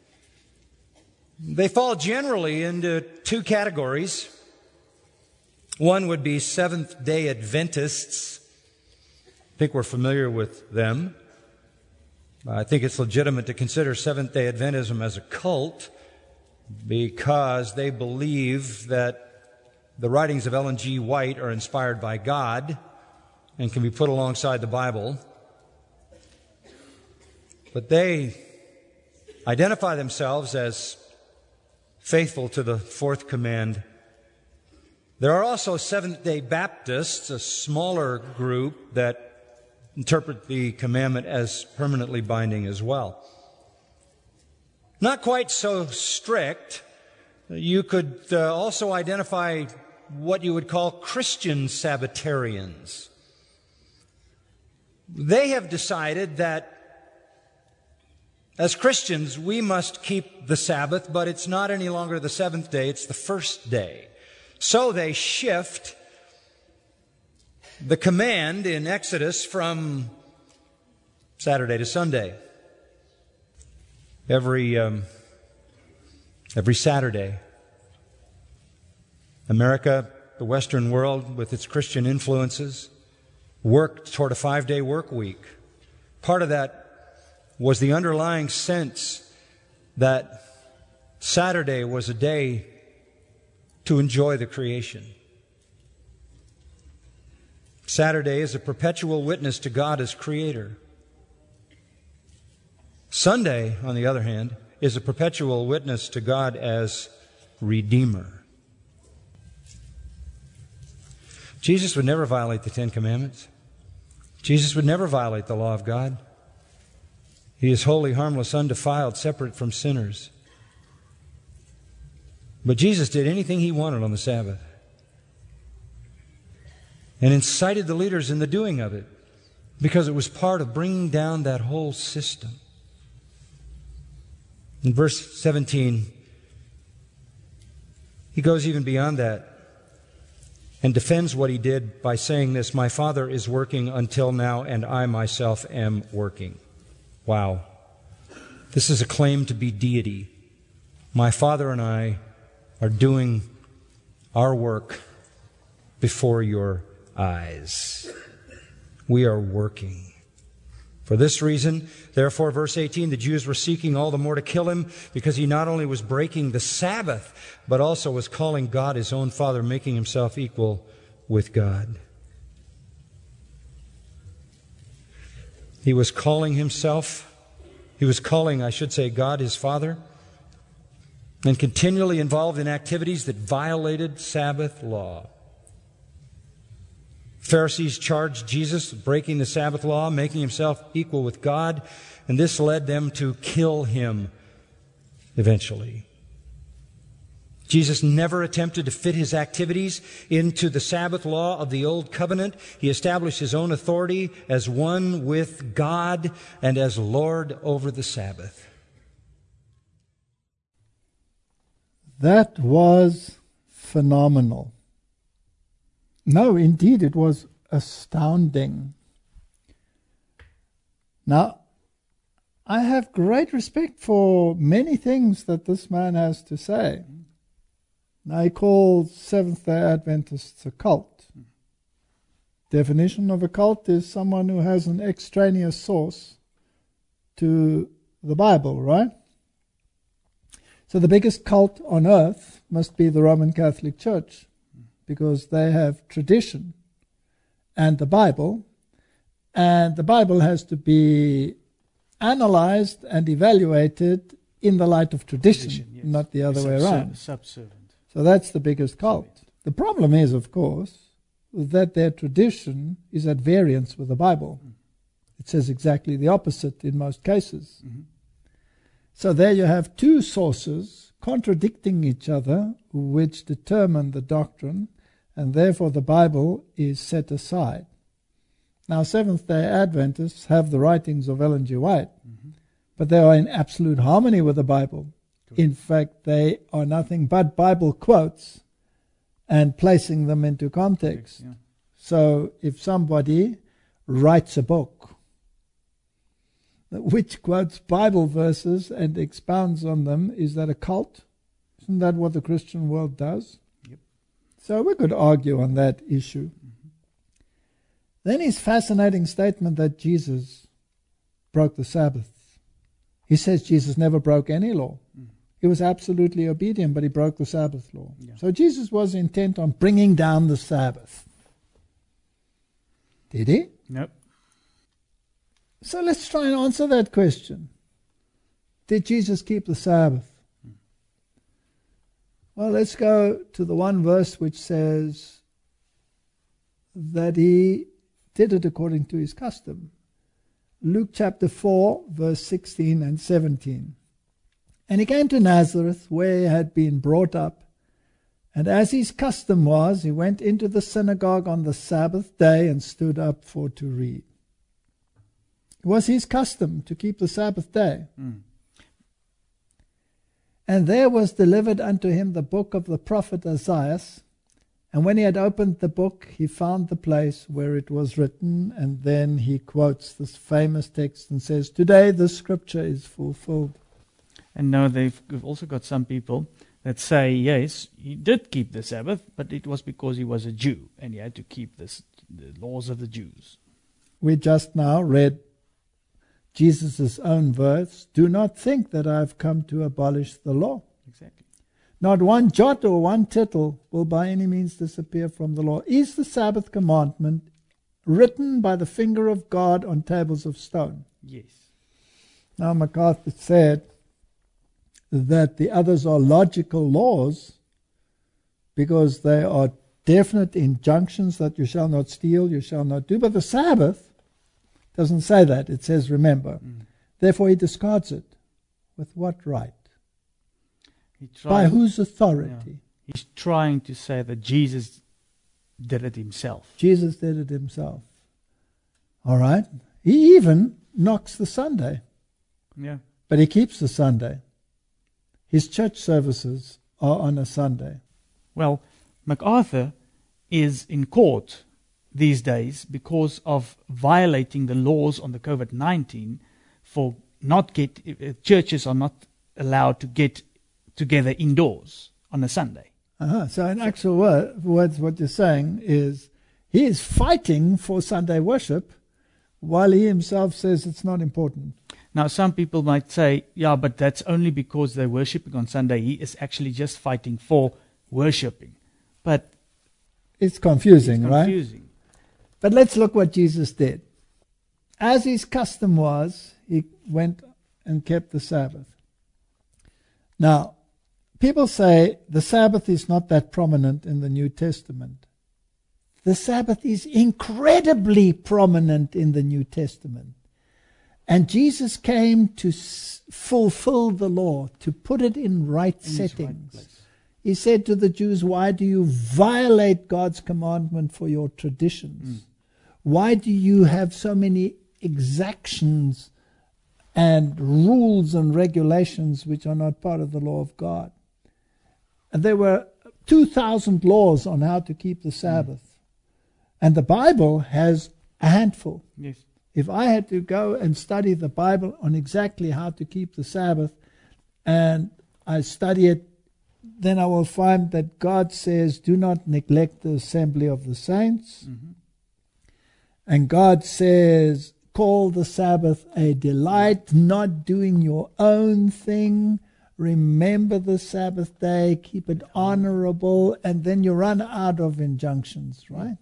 They fall generally into two categories. One would be Seventh-day Adventists. I think we're familiar with them. I think it's legitimate to consider Seventh-day Adventism as a cult because they believe that the writings of Ellen G. White are inspired by God and can be put alongside the Bible. But they identify themselves as faithful to the fourth command. There are also Seventh-day Baptists, a smaller group that interpret the commandment as permanently binding as well. Not quite so strict. You could uh, also identify what you would call Christian Sabbatarians. They have decided that as Christians we must keep the Sabbath, but it's not any longer the seventh day, it's the first day. So they shift the command in Exodus from Saturday to Sunday. Every um, every Saturday, America, the Western world, with its Christian influences, worked toward a five-day work week. Part of that was the underlying sense that Saturday was a day to enjoy the creation. Saturday is a perpetual witness to God as Creator. Sunday, on the other hand, is a perpetual witness to God as Redeemer. Jesus would never violate the Ten Commandments. Jesus would never violate the law of God. He is holy, harmless, undefiled, separate from sinners. But Jesus did anything He wanted on the Sabbath. and incited the leaders in the doing of it, because it was part of bringing down that whole system. In verse seventeen, he goes even beyond that and defends what he did by saying this, "My Father is working until now, and I myself am working." Wow. This is a claim to be deity. My Father and I are doing our work before your eyes. We are working. For this reason, therefore, verse eighteen, the Jews were seeking all the more to kill him, because he not only was breaking the Sabbath, but also was calling God his own Father, making himself equal with God. He was calling himself, he was calling, I should say, God his Father, and continually involved in activities that violated Sabbath law. Pharisees charged Jesus with breaking the Sabbath law, making himself equal with God, and this led them to kill him eventually. Jesus never attempted to fit his activities into the Sabbath law of the Old Covenant. He established his own authority as one with God and as Lord over the Sabbath. That was phenomenal. No, indeed, it was astounding. Now, I have great respect for many things that this man has to say. Now, he calls Seventh-day Adventists a cult. Definition of a cult is someone who has an extraneous source to the Bible, right? So the biggest cult on earth must be the Roman Catholic Church, because they have tradition and the Bible, and the Bible has to be analyzed and evaluated in the light of tradition, tradition yes. not the other way around. Subservient. So that's the biggest cult. The problem is, of course, that their tradition is at variance with the Bible. Mm. It says exactly the opposite in most cases. Mm-hmm. So there you have two sources contradicting each other, which determine the doctrine, and therefore the Bible is set aside. Now, Seventh-day Adventists have the writings of Ellen G. White, mm-hmm. but they are in absolute harmony with the Bible. Good. In fact, they are nothing but Bible quotes and placing them into context. Yeah. So if somebody writes a book which quotes Bible verses and expounds on them, is that a cult? Isn't that what the Christian world does? Yep. So we could argue on that issue. Mm-hmm. Then his fascinating statement that Jesus broke the Sabbath. He says Jesus never broke any law. Mm. He was absolutely obedient, but he broke the Sabbath law. Yeah. So Jesus was intent on bringing down the Sabbath. Did he? Nope. So let's try and answer that question. Did Jesus keep the Sabbath? Well, let's go to the one verse which says that he did it according to his custom. Luke chapter four, verse sixteen and seventeen. And he came to Nazareth, where he had been brought up. And as his custom was, he went into the synagogue on the Sabbath day and stood up for to read. It was his custom to keep the Sabbath day. Mm. And there was delivered unto him the book of the prophet Isaiah. And when he had opened the book, he found the place where it was written. And then he quotes this famous text and says, "Today this scripture is fulfilled." And now they've also got some people that say, yes, he did keep the Sabbath, but it was because he was a Jew, and he had to keep this, the laws of the Jews. We just now read Jesus' own verse, "Do not think that I have come to abolish the law." Exactly. Not one jot or one tittle will by any means disappear from the law. Is the Sabbath commandment written by the finger of God on tables of stone? Yes. Now MacArthur said that the others are logical laws because they are definite injunctions that you shall not steal, you shall not do. But the Sabbath doesn't say that. It says, remember. Mm. Therefore, he discards it. With what right? He tried, By whose authority? Yeah. He's trying to say that Jesus did it himself. Jesus did it himself. All right? He even knocks the Sunday, Yeah. but he keeps the Sunday. His church services are on a Sunday. Well, MacArthur is in court these days because of violating the laws on the COVID nineteen for not get uh, churches are not allowed to get together indoors on a Sunday. Uh-huh. So in actual word, words, what you're saying is he is fighting for Sunday worship while he himself says it's not important. Now, some people might say, yeah, but that's only because they're worshipping on Sunday. He is actually just fighting for worshipping. But It's confusing, it's right? confusing. But let's look what Jesus did. As his custom was, he went and kept the Sabbath. Now, people say the Sabbath is not that prominent in the New Testament. The Sabbath is incredibly prominent in the New Testament. And Jesus came to s- fulfill the law, to put it in right In its settings. right place. He said to the Jews, why do you violate God's commandment for your traditions? Mm. Why do you have so many exactions and rules and regulations which are not part of the law of God? And there were two thousand laws on how to keep the Sabbath. Mm. And the Bible has a handful. Yes. If I had to go and study the Bible on exactly how to keep the Sabbath, and I study it, then I will find that God says, do not neglect the assembly of the saints. Mm-hmm. And God says, call the Sabbath a delight, not doing your own thing. Remember the Sabbath day, keep it honorable, and then you run out of injunctions, right?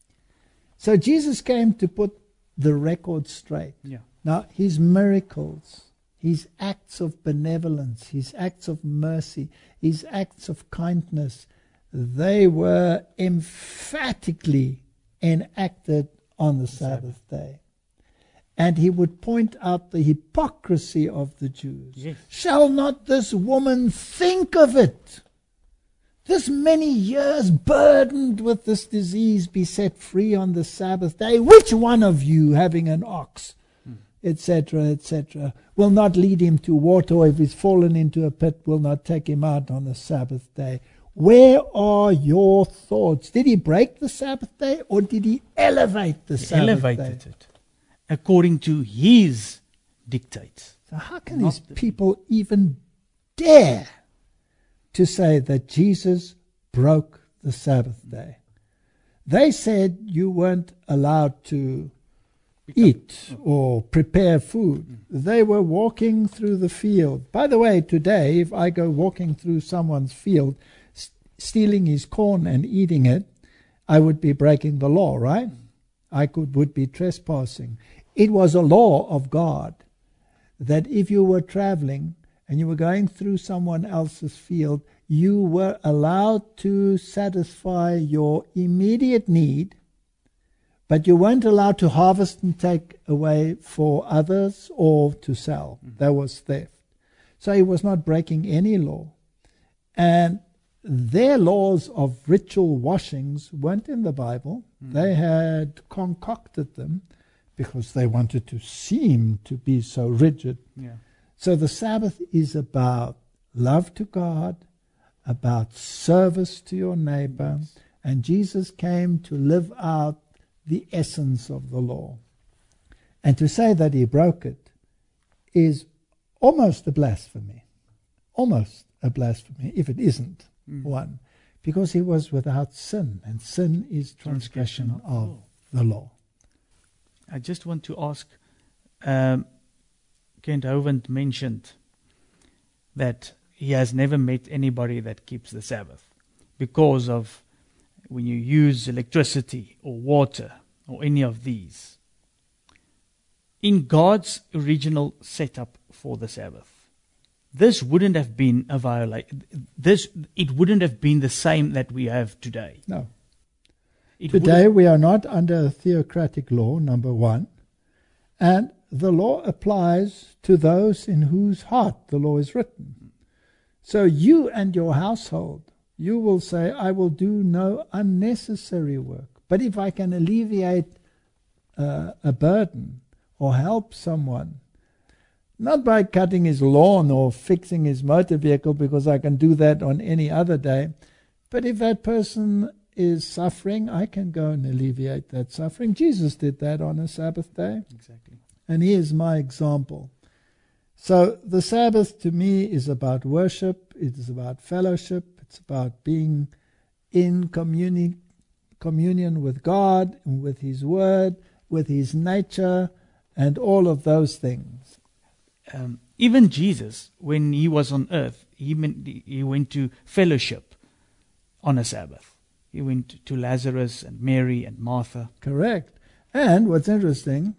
So Jesus came to put the record straight. Yeah. Now, his miracles, his acts of benevolence, his acts of mercy, his acts of kindness, they were emphatically enacted on the Sabbath day. And he would point out the hypocrisy of the Jews. Yes. Shall not this woman think of it? This many years burdened with this disease be set free on the Sabbath day? Which one of you, having an ox, et cetera, et cetera, will not lead him to water, or if he's fallen into a pit, will not take him out on the Sabbath day? Where are your thoughts? Did he break the Sabbath day, or did he elevate the He Sabbath elevated day? it according to his dictates. So how can Not these the- people even dare to say that Jesus broke the Sabbath day? They said you weren't allowed to eat or prepare food. They were walking through the field. By the way, today, if I go walking through someone's field, st- stealing his corn and eating it, I would be breaking the law, right? I could would be trespassing. It was a law of God that if you were traveling and you were going through someone else's field, you were allowed to satisfy your immediate need, but you weren't allowed to harvest and take away for others or to sell. Mm-hmm. That was theft. So he was not breaking any law. And their laws of ritual washings weren't in the Bible. Mm-hmm. They had concocted them because they wanted to seem to be so rigid. Yeah. So the Sabbath is about love to God, about service to your neighbor, yes. And Jesus came to live out the essence of the law. And to say that he broke it is almost a blasphemy. Almost a blasphemy, if it isn't mm. one. Because he was without sin, and sin is transgression, transgression of, of the law. I just want to ask, um, Kent Hovind mentioned that he has never met anybody that keeps the Sabbath because of when you use electricity or water or any of these. In God's original setup for the Sabbath, this wouldn't have been a violation. This it wouldn't have been the same that we have today. No. It Today we are not under a theocratic law, number one, and the law applies to those in whose heart the law is written. So you and your household you will say, I will do no unnecessary work. But if I can alleviate uh, a burden or help someone, not by cutting his lawn or fixing his motor vehicle, because I can do that on any other day, but if that person is suffering, I can go and alleviate that suffering. Jesus did that on a Sabbath day. Exactly. And he is my example. So the Sabbath to me is about worship, it is about fellowship, it's about being in communi- communion with God, and with His Word, with His nature, and all of those things. Um, even Jesus, when He was on earth, he, meant, he went to fellowship on a Sabbath. He went to Lazarus and Mary and Martha. Correct. And what's interesting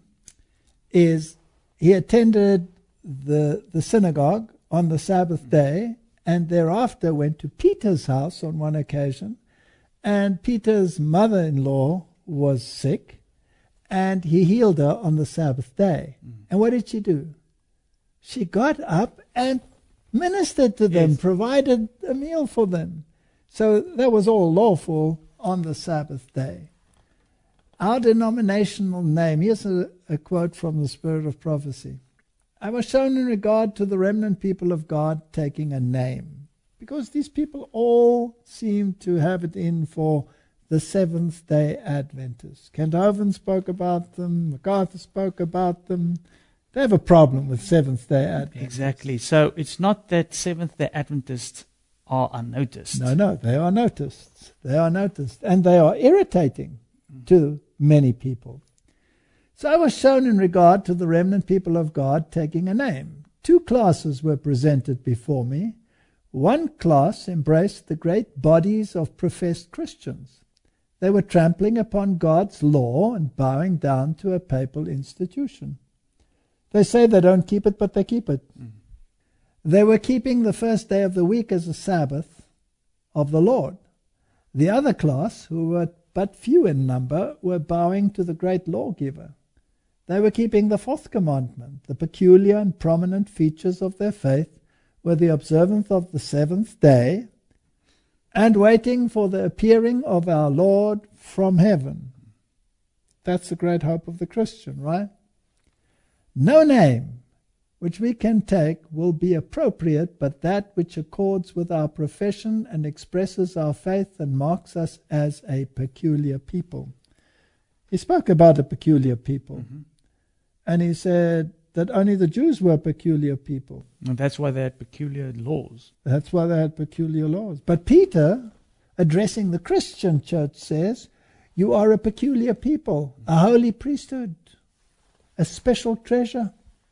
is he attended the, the synagogue on the Sabbath day, and thereafter went to Peter's house on one occasion, and Peter's mother-in-law was sick, and he healed her on the Sabbath day. Mm. And what did she do? She got up and ministered to them, yes. provided a meal for them. So that was all lawful on the Sabbath day. Our denominational name, here's a, a quote from the Spirit of Prophecy. I was shown in regard to the remnant people of God taking a name, because these people all seem to have it in for the Seventh-day Adventists. Kent Hovind spoke about them, MacArthur spoke about them. They have a problem with Seventh-day Adventists. Exactly. So it's not that Seventh-day Adventists are unnoticed. No, no, they are noticed. They are noticed. And they are irritating mm. to many people. So I was shown in regard to the remnant people of God taking a name. Two classes were presented before me. One class embraced the great bodies of professed Christians. They were trampling upon God's law and bowing down to a papal institution. They say they don't keep it, but they keep it. Mm. They were keeping the first day of the week as a Sabbath of the Lord. The other class, who were but few in number, were bowing to the great lawgiver. They were keeping the fourth commandment. The peculiar and prominent features of their faith were the observance of the seventh day and waiting for the appearing of our Lord from heaven. That's the great hope of the Christian, right? No name which we can take will be appropriate, but that which accords with our profession and expresses our faith and marks us as a peculiar people. He spoke about a peculiar people. Mm-hmm. And he said that only the Jews were peculiar people. And that's why they had peculiar laws. That's why they had peculiar laws. But Peter, addressing the Christian church, says, you are a peculiar people, a holy priesthood, a special treasure.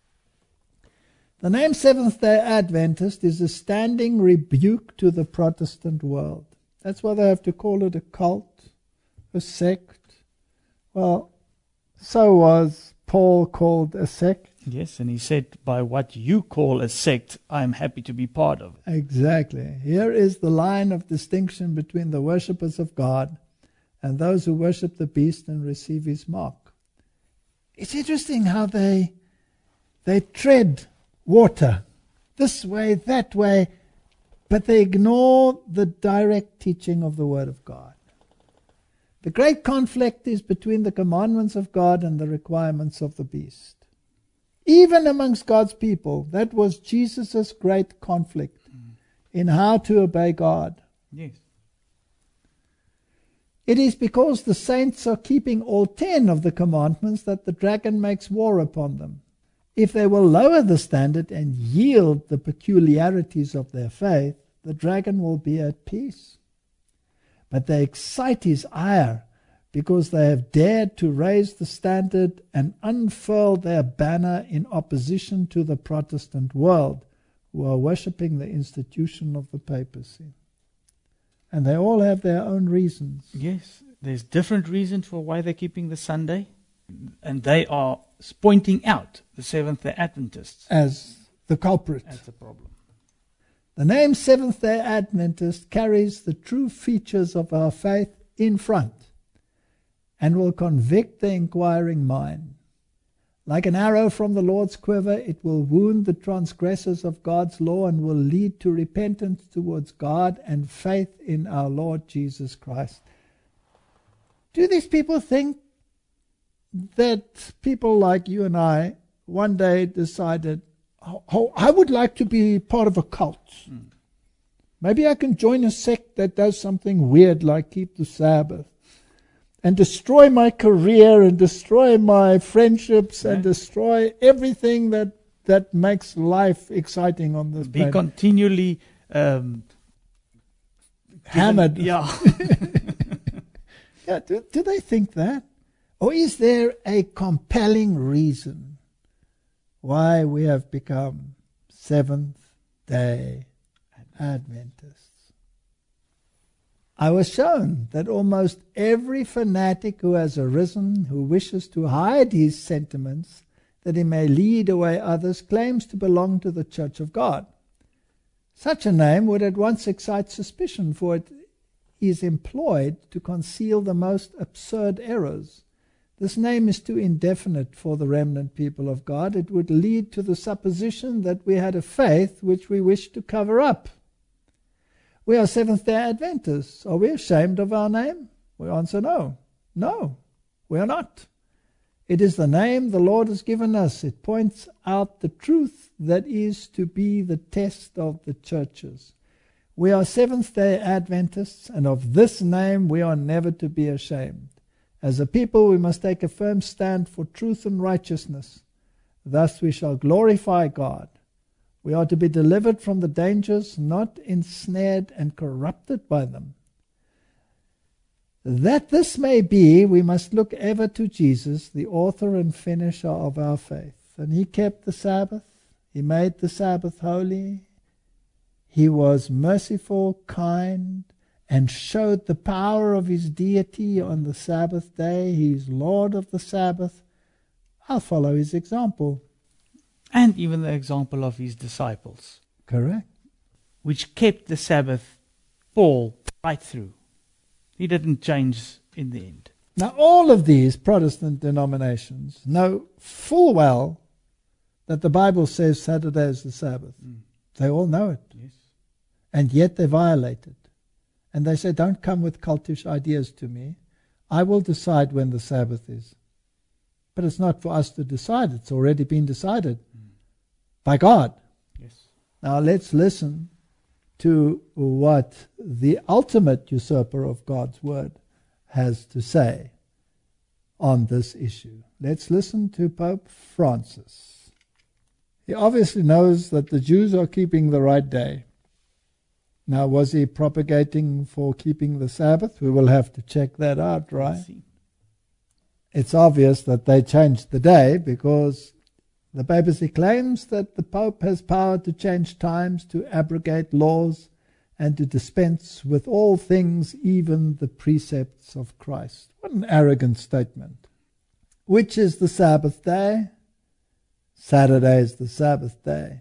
The name Seventh-day Adventist is a standing rebuke to the Protestant world. That's why they have to call it a cult, a sect. Well, so was Paul called a sect. Yes, and he said, by what you call a sect, I am happy to be part of. Exactly. Here is the line of distinction between the worshippers of God and those who worship the beast and receive his mark. It's interesting how they they tread water, this way, that way, but they ignore the direct teaching of the Word of God. The great conflict is between the commandments of God and the requirements of the beast. Even amongst God's people, that was Jesus' great conflict mm. in how to obey God. Yes. It is because the saints are keeping all ten of the commandments that the dragon makes war upon them. If they will lower the standard and yield the peculiarities of their faith, the dragon will be at peace. But they excite his ire because they have dared to raise the standard and unfurl their banner in opposition to the Protestant world, who are worshipping the institution of the papacy. And they all have their own reasons. Yes, there's different reasons for why they're keeping the Sunday. And they are pointing out the Seventh-day Adventists as the culprit. As the problem. The name Seventh-day Adventist carries the true features of our faith in front and will convict the inquiring mind. Like an arrow from the Lord's quiver, it will wound the transgressors of God's law and will lead to repentance towards God and faith in our Lord Jesus Christ. Do these people think that people like you and I one day decided, oh, oh I would like to be part of a cult. Mm. Maybe I can join a sect that does something weird like keep the Sabbath and destroy my career and destroy my friendships, right, and destroy everything that, that makes life exciting on this Be planet. continually um, hammered. Given, yeah. yeah. Do, do they think that? Or is there a compelling reason why we have become Seventh-day Adventists? I was shown that almost every fanatic who has arisen, who wishes to hide his sentiments that he may lead away others, claims to belong to the Church of God. Such a name would at once excite suspicion, for it is employed to conceal the most absurd errors. This name is too indefinite for the remnant people of God. It would lead to the supposition that we had a faith which we wish to cover up. We are Seventh-day Adventists. Are we ashamed of our name? We answer no. No, we are not. It is the name the Lord has given us. It points out the truth that is to be the test of the churches. We are Seventh-day Adventists, and of this name we are never to be ashamed. As a people, we must take a firm stand for truth and righteousness. Thus we shall glorify God. We are to be delivered from the dangers, not ensnared and corrupted by them. That this may be, we must look ever to Jesus, the author and finisher of our faith. And he kept the Sabbath. He made the Sabbath holy. He was merciful, kind, and showed the power of his deity on the Sabbath day. He is Lord of the Sabbath. I'll follow his example. And even the example of his disciples. Correct. Which kept the Sabbath, Paul, right through. He didn't change in the end. Now all of these Protestant denominations know full well that the Bible says Saturday is the Sabbath. Mm. They all know it. Yes. And yet they violate it. And they say, don't come with cultish ideas to me. I will decide when the Sabbath is. But it's not for us to decide. It's already been decided mm. by God. Yes. Now let's listen to what the ultimate usurper of God's word has to say on this issue. Let's listen to Pope Francis. He obviously knows that the Jews are keeping the right day. Now, was he propagating for keeping the Sabbath? We will have to check that out, right? It's obvious that they changed the day because the papacy claims that the Pope has power to change times, to abrogate laws, and to dispense with all things, even the precepts of Christ. What an arrogant statement. Which is the Sabbath day? Saturday is the Sabbath day.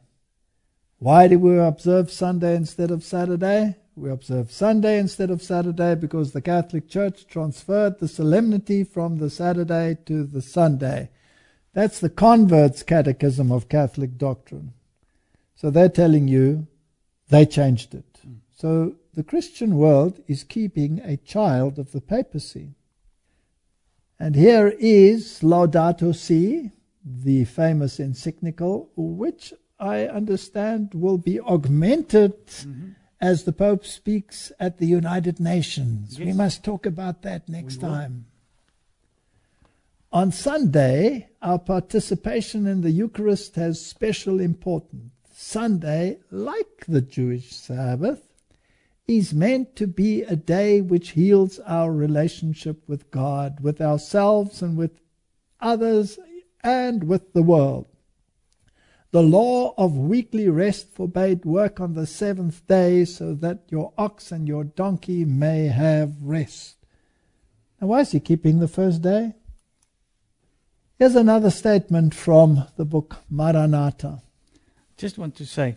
Why do we observe Sunday instead of Saturday? We observe Sunday instead of Saturday because the Catholic Church transferred the solemnity from the Saturday to the Sunday. That's the convert's catechism of Catholic doctrine. So they're telling you they changed it. Mm. So the Christian world is keeping a child of the papacy. And here is Laudato Si, the famous encyclical, which I understand will be augmented mm-hmm. as the Pope speaks at the United Nations. Yes. We must talk about that next time. On Sunday, our participation in the Eucharist has special importance. Sunday, like the Jewish Sabbath, is meant to be a day which heals our relationship with God, with ourselves and with others and with the world. The law of weekly rest forbade work on the seventh day so that your ox and your donkey may have rest. Now, why is he keeping the first day? Here's another statement from the book Maranatha. Just want to say,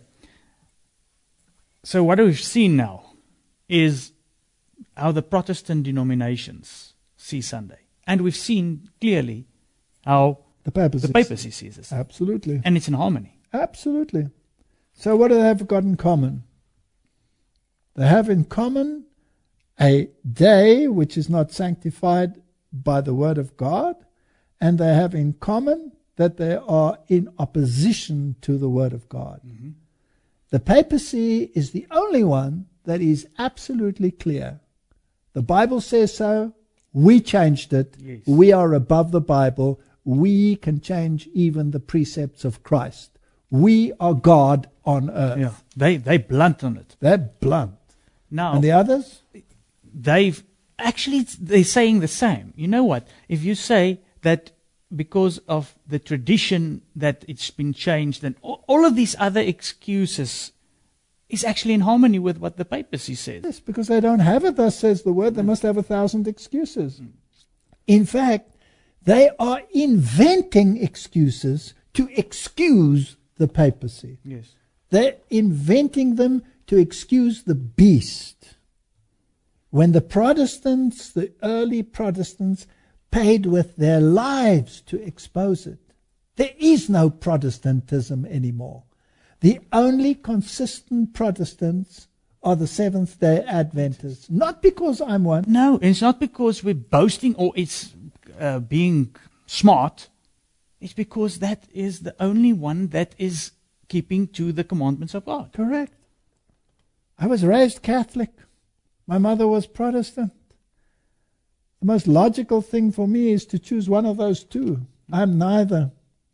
so what we've seen now is how the Protestant denominations see Sunday. And we've seen clearly how The papacy. The papacy sees the same. Absolutely. And it's in harmony. Absolutely. So what do they have got in common? They have in common a day which is not sanctified by the word of God, and they have in common that they are in opposition to the word of God. Mm-hmm. The papacy is the only one that is absolutely clear. The Bible says so. We changed it. Yes. We are above the Bible. We can change even the precepts of Christ. We are God on earth. Yeah, they they blunt on it. They're blunt. Now, and the others? They've actually they're saying the same. You know what? If you say that because of the tradition that it's been changed, and all of these other excuses is actually in harmony with what the papacy says. Yes, because they don't have it, thus says the word. They must have a thousand excuses. Mm. In fact, they are inventing excuses to excuse the papacy. Yes. They're inventing them to excuse the beast. When the Protestants, the early Protestants, paid with their lives to expose it, there is no Protestantism anymore. The only consistent Protestants are the Seventh-day Adventists. Not because I'm one. No, it's not because we're boasting or it's uh, being smart. It's because that is the only one that is keeping to the commandments of God. Correct. I was raised Catholic. My mother was Protestant. The most logical thing for me is to choose one of those two. I'm neither.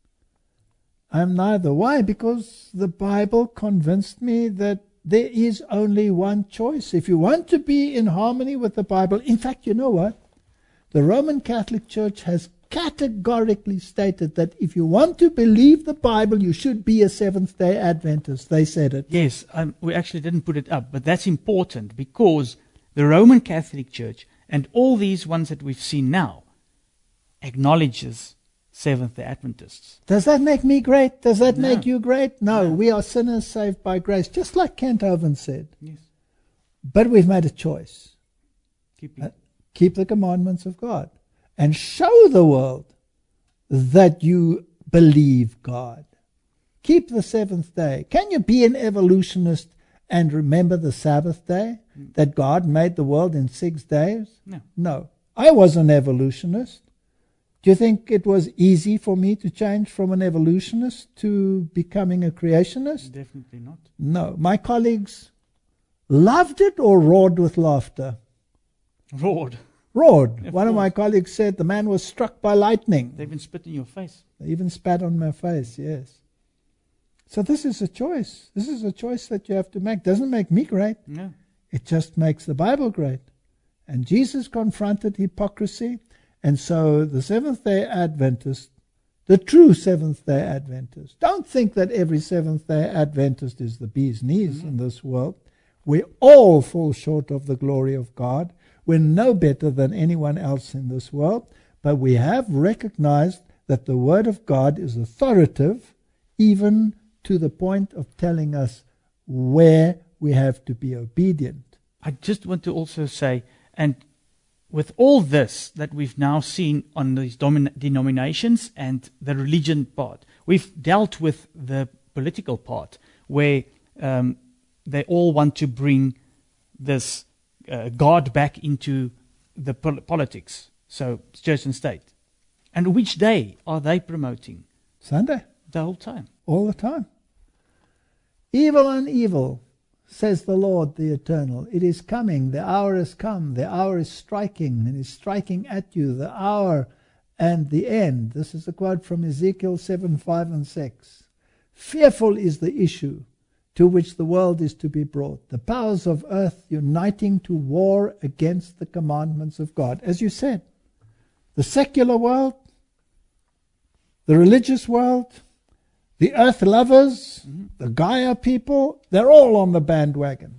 I'm neither. Why? Because the Bible convinced me that there is only one choice. If you want to be in harmony with the Bible, in fact, you know what? The Roman Catholic Church has categorically stated that if you want to believe the Bible, you should be a Seventh-day Adventist. They said it. Yes, um, we actually didn't put it up, but that's important because the Roman Catholic Church and all these ones that we've seen now acknowledges Seventh-day Adventists. Does that make me great? Does that No. make you great? No, No. we are sinners saved by grace, just like Kent Hovind said. Yes. But we've made a choice. Keep Uh, keep the commandments of God and show the world that you believe God. Keep the seventh day. Can you be an evolutionist and remember the Sabbath day? Mm. That God made the world in six days? No. No. I was an evolutionist. Do you think it was easy for me to change from an evolutionist to becoming a creationist? Definitely not. No. My colleagues loved it or roared with laughter? Roared. Roared. Of One of course. my colleagues said the man was struck by lightning. They even spit in your face. They even spat on my face, yes. So this is a choice. This is a choice that you have to make. Doesn't make me great. No. It just makes the Bible great. And Jesus confronted hypocrisy. And so the Seventh-day Adventist, the true Seventh-day Adventist, don't think that every Seventh-day Adventist is the bee's knees mm-hmm. in this world. We all fall short of the glory of God. We're no better than anyone else in this world. But we have recognized that the Word of God is authoritative, even to the point of telling us where we have to be obedient. I just want to also say, and with all this that we've now seen on these domin- denominations and the religion part, we've dealt with the political part, where um, they all want to bring this uh, God back into the pol- politics, so church and state. And which day are they promoting? Sunday. The whole time. All the time. Evil on evil, says the Lord the Eternal. It is coming. The hour has come. The hour is striking, and is striking at you. The hour and the end. This is a quote from Ezekiel seven, five, and six. Fearful is the issue to which the world is to be brought. The powers of earth uniting to war against the commandments of God. As you said, the secular world, the religious world, the earth lovers, mm-hmm. the Gaia people, they're all on the bandwagon.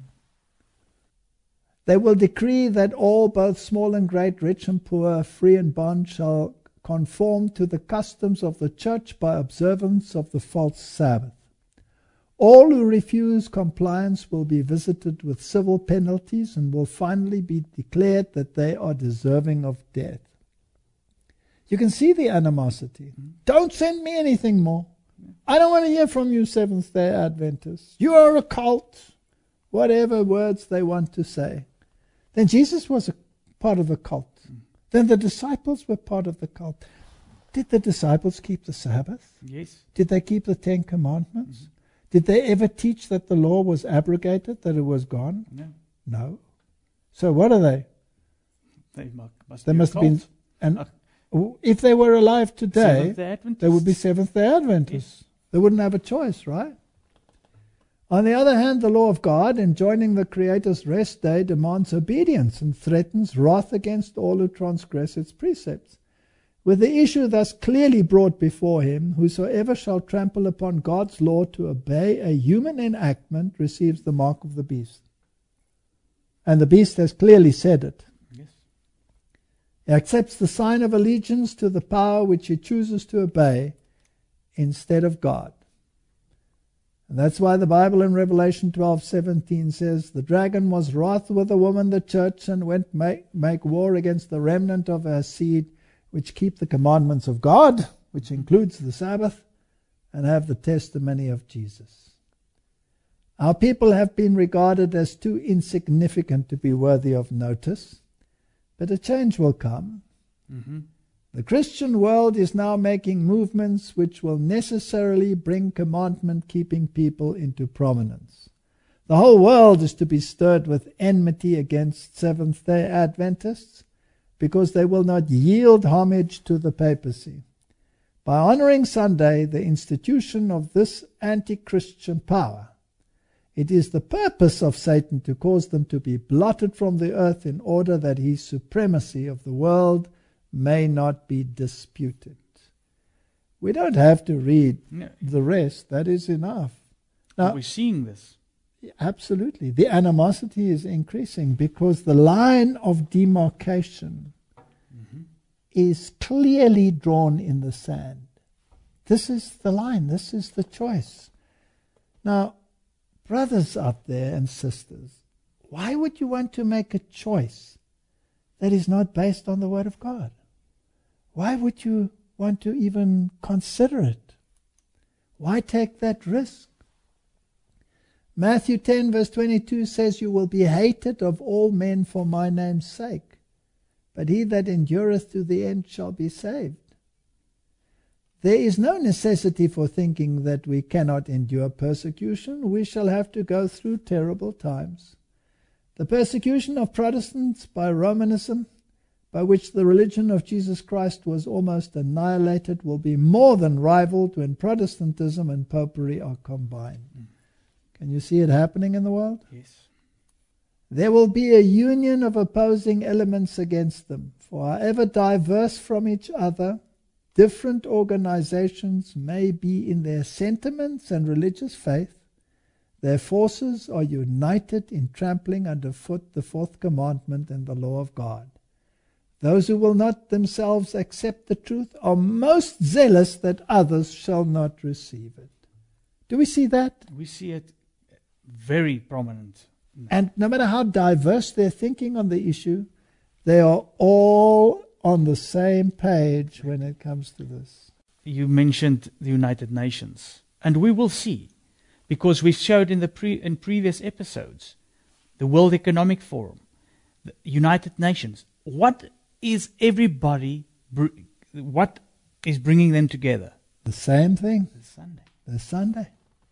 They will decree that all, both small and great, rich and poor, free and bond, shall conform to the customs of the church by observance of the false Sabbath. All who refuse compliance will be visited with civil penalties and will finally be declared that they are deserving of death. You can see the animosity. Mm. Don't send me anything more. Yeah. I don't want to hear from you Seventh-day Adventists. You are a cult. Whatever words they want to say. Then Jesus was a part of a cult. Mm. Then the disciples were part of the cult. Did the disciples keep the Sabbath? Yes. Did they keep the Ten Commandments? Mm-hmm. Did they ever teach that the law was abrogated, that it was gone? No. No. So what are they? They must they be must a have cult. been. And if they were alive today, they would be Seventh-day Adventists. Yes. They wouldn't have a choice, right? On the other hand, the law of God, enjoining the Creator's rest day, demands obedience and threatens wrath against all who transgress its precepts. With the issue thus clearly brought before him, whosoever shall trample upon God's law to obey a human enactment receives the mark of the beast. And the beast has clearly said it. Yes. He accepts the sign of allegiance to the power which he chooses to obey instead of God. And that's why the Bible in Revelation twelve seventeen says, the dragon was wroth with the woman, the church, and went make, make war against the remnant of her seed, which keep the commandments of God, which includes the Sabbath, and have the testimony of Jesus. Our people have been regarded as too insignificant to be worthy of notice, but a change will come. Mm-hmm. The Christian world is now making movements which will necessarily bring commandment-keeping people into prominence. The whole world is to be stirred with enmity against Seventh-day Adventists, because they will not yield homage to the papacy. By honoring Sunday, the institution of this anti-Christian power, it is the purpose of Satan to cause them to be blotted from the earth in order that his supremacy of the world may not be disputed. We don't have to read no. the rest. That is enough. Now, we're seeing this. Absolutely. The animosity is increasing because the line of demarcation mm-hmm. is clearly drawn in the sand. This is the line. This is the choice. Now, brothers out there and sisters, why would you want to make a choice that is not based on the Word of God? Why would you want to even consider it? Why take that risk? Matthew ten verse twenty-two says, you will be hated of all men for my name's sake, but he that endureth to the end shall be saved. There is no necessity for thinking that we cannot endure persecution. We shall have to go through terrible times. The persecution of Protestants by Romanism, by which the religion of Jesus Christ was almost annihilated, will be more than rivaled when Protestantism and popery are combined. Mm. Can you see it happening in the world? Yes. There will be a union of opposing elements against them. For however diverse from each other, different organizations may be in their sentiments and religious faith, their forces are united in trampling underfoot the fourth commandment and the law of God. Those who will not themselves accept the truth are most zealous that others shall not receive it. Do we see that? We see it very prominent. And no matter how diverse their thinking on the issue, they are all on the same page when it comes to this. You mentioned the United Nations, and we will see, because we showed in the pre, in previous episodes, the World Economic Forum, the United Nations. What is everybody? What is bringing them together? The same thing. The Sunday. The Sunday.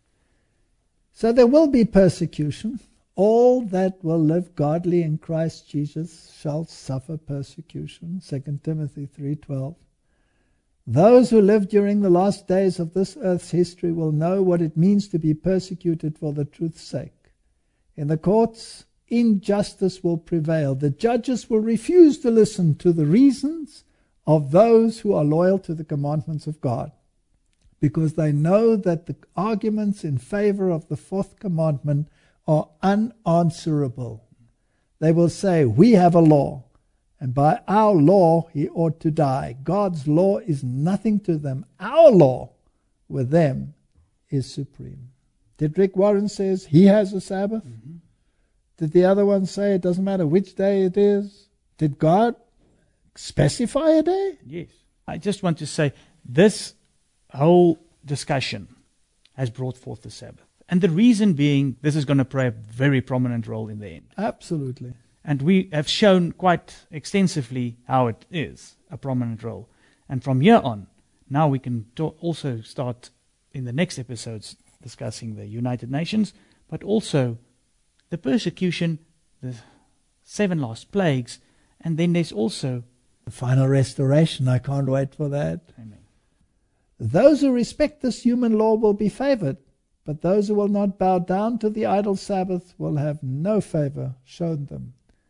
So there will be persecution. All that will live godly in Christ Jesus shall suffer persecution. Second Timothy three twelve. Those who live during the last days of this earth's history will know what it means to be persecuted for the truth's sake. In the courts, injustice will prevail. The judges will refuse to listen to the reasons of those who are loyal to the commandments of God, because they know that the arguments in favor of the fourth commandment are unanswerable. They will say, we have a law, and by our law he ought to die. God's law is nothing to them. Our law with them is supreme. Did Rick Warren says he has a Sabbath? Mm-hmm. Did the other one say it doesn't matter which day it is? Did God specify a day? Yes. I just want to say this whole discussion has brought forth the Sabbath. And the reason being, this is going to play a very prominent role in the end. Absolutely. And we have shown quite extensively how it is a prominent role. And from here on, now we can to- also start in the next episodes discussing the United Nations, but also the persecution, the seven last plagues, and then there's also The final restoration. I can't wait for that. Amen. Those who respect this human law will be favored, but those who will not bow down to the idol Sabbath will have no favor shown them.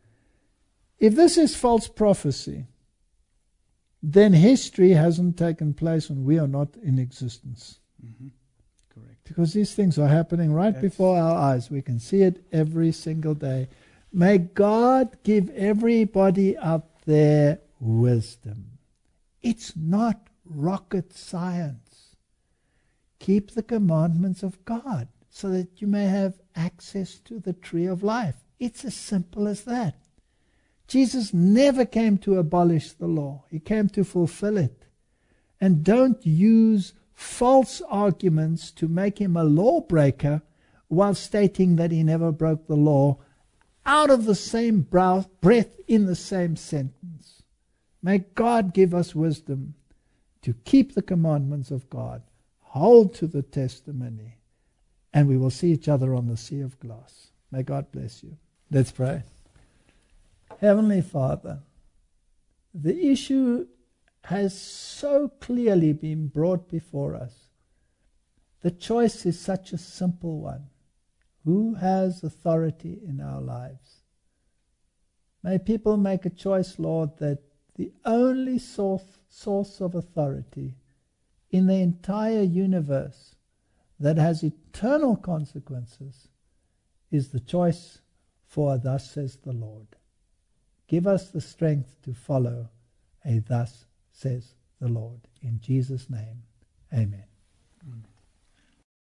If this is false prophecy, then history hasn't taken place and we are not in existence. Mm-hmm. Correct. Because these things are happening right That's before our eyes. We can see it every single day. May God give everybody out there wisdom. It's not rocket science. Keep the commandments of God so that you may have access to the tree of life. It's as simple as that. Jesus never came to abolish the law. He came to fulfill it. And don't use false arguments to make him a lawbreaker while stating that he never broke the law out of the same breath in the same sentence. May God give us wisdom to keep the commandments of God, hold to the testimony, and we will see each other on the sea of glass. May God bless you. Let's pray. Heavenly Father, the issue has so clearly been brought before us. The choice is such a simple one. Who has authority in our lives? May people make a choice, Lord, that the only source, source of authority in the entire universe that has eternal consequences is the choice for thus says the Lord. Give us the strength to follow a thus says the Lord. In Jesus' name, amen.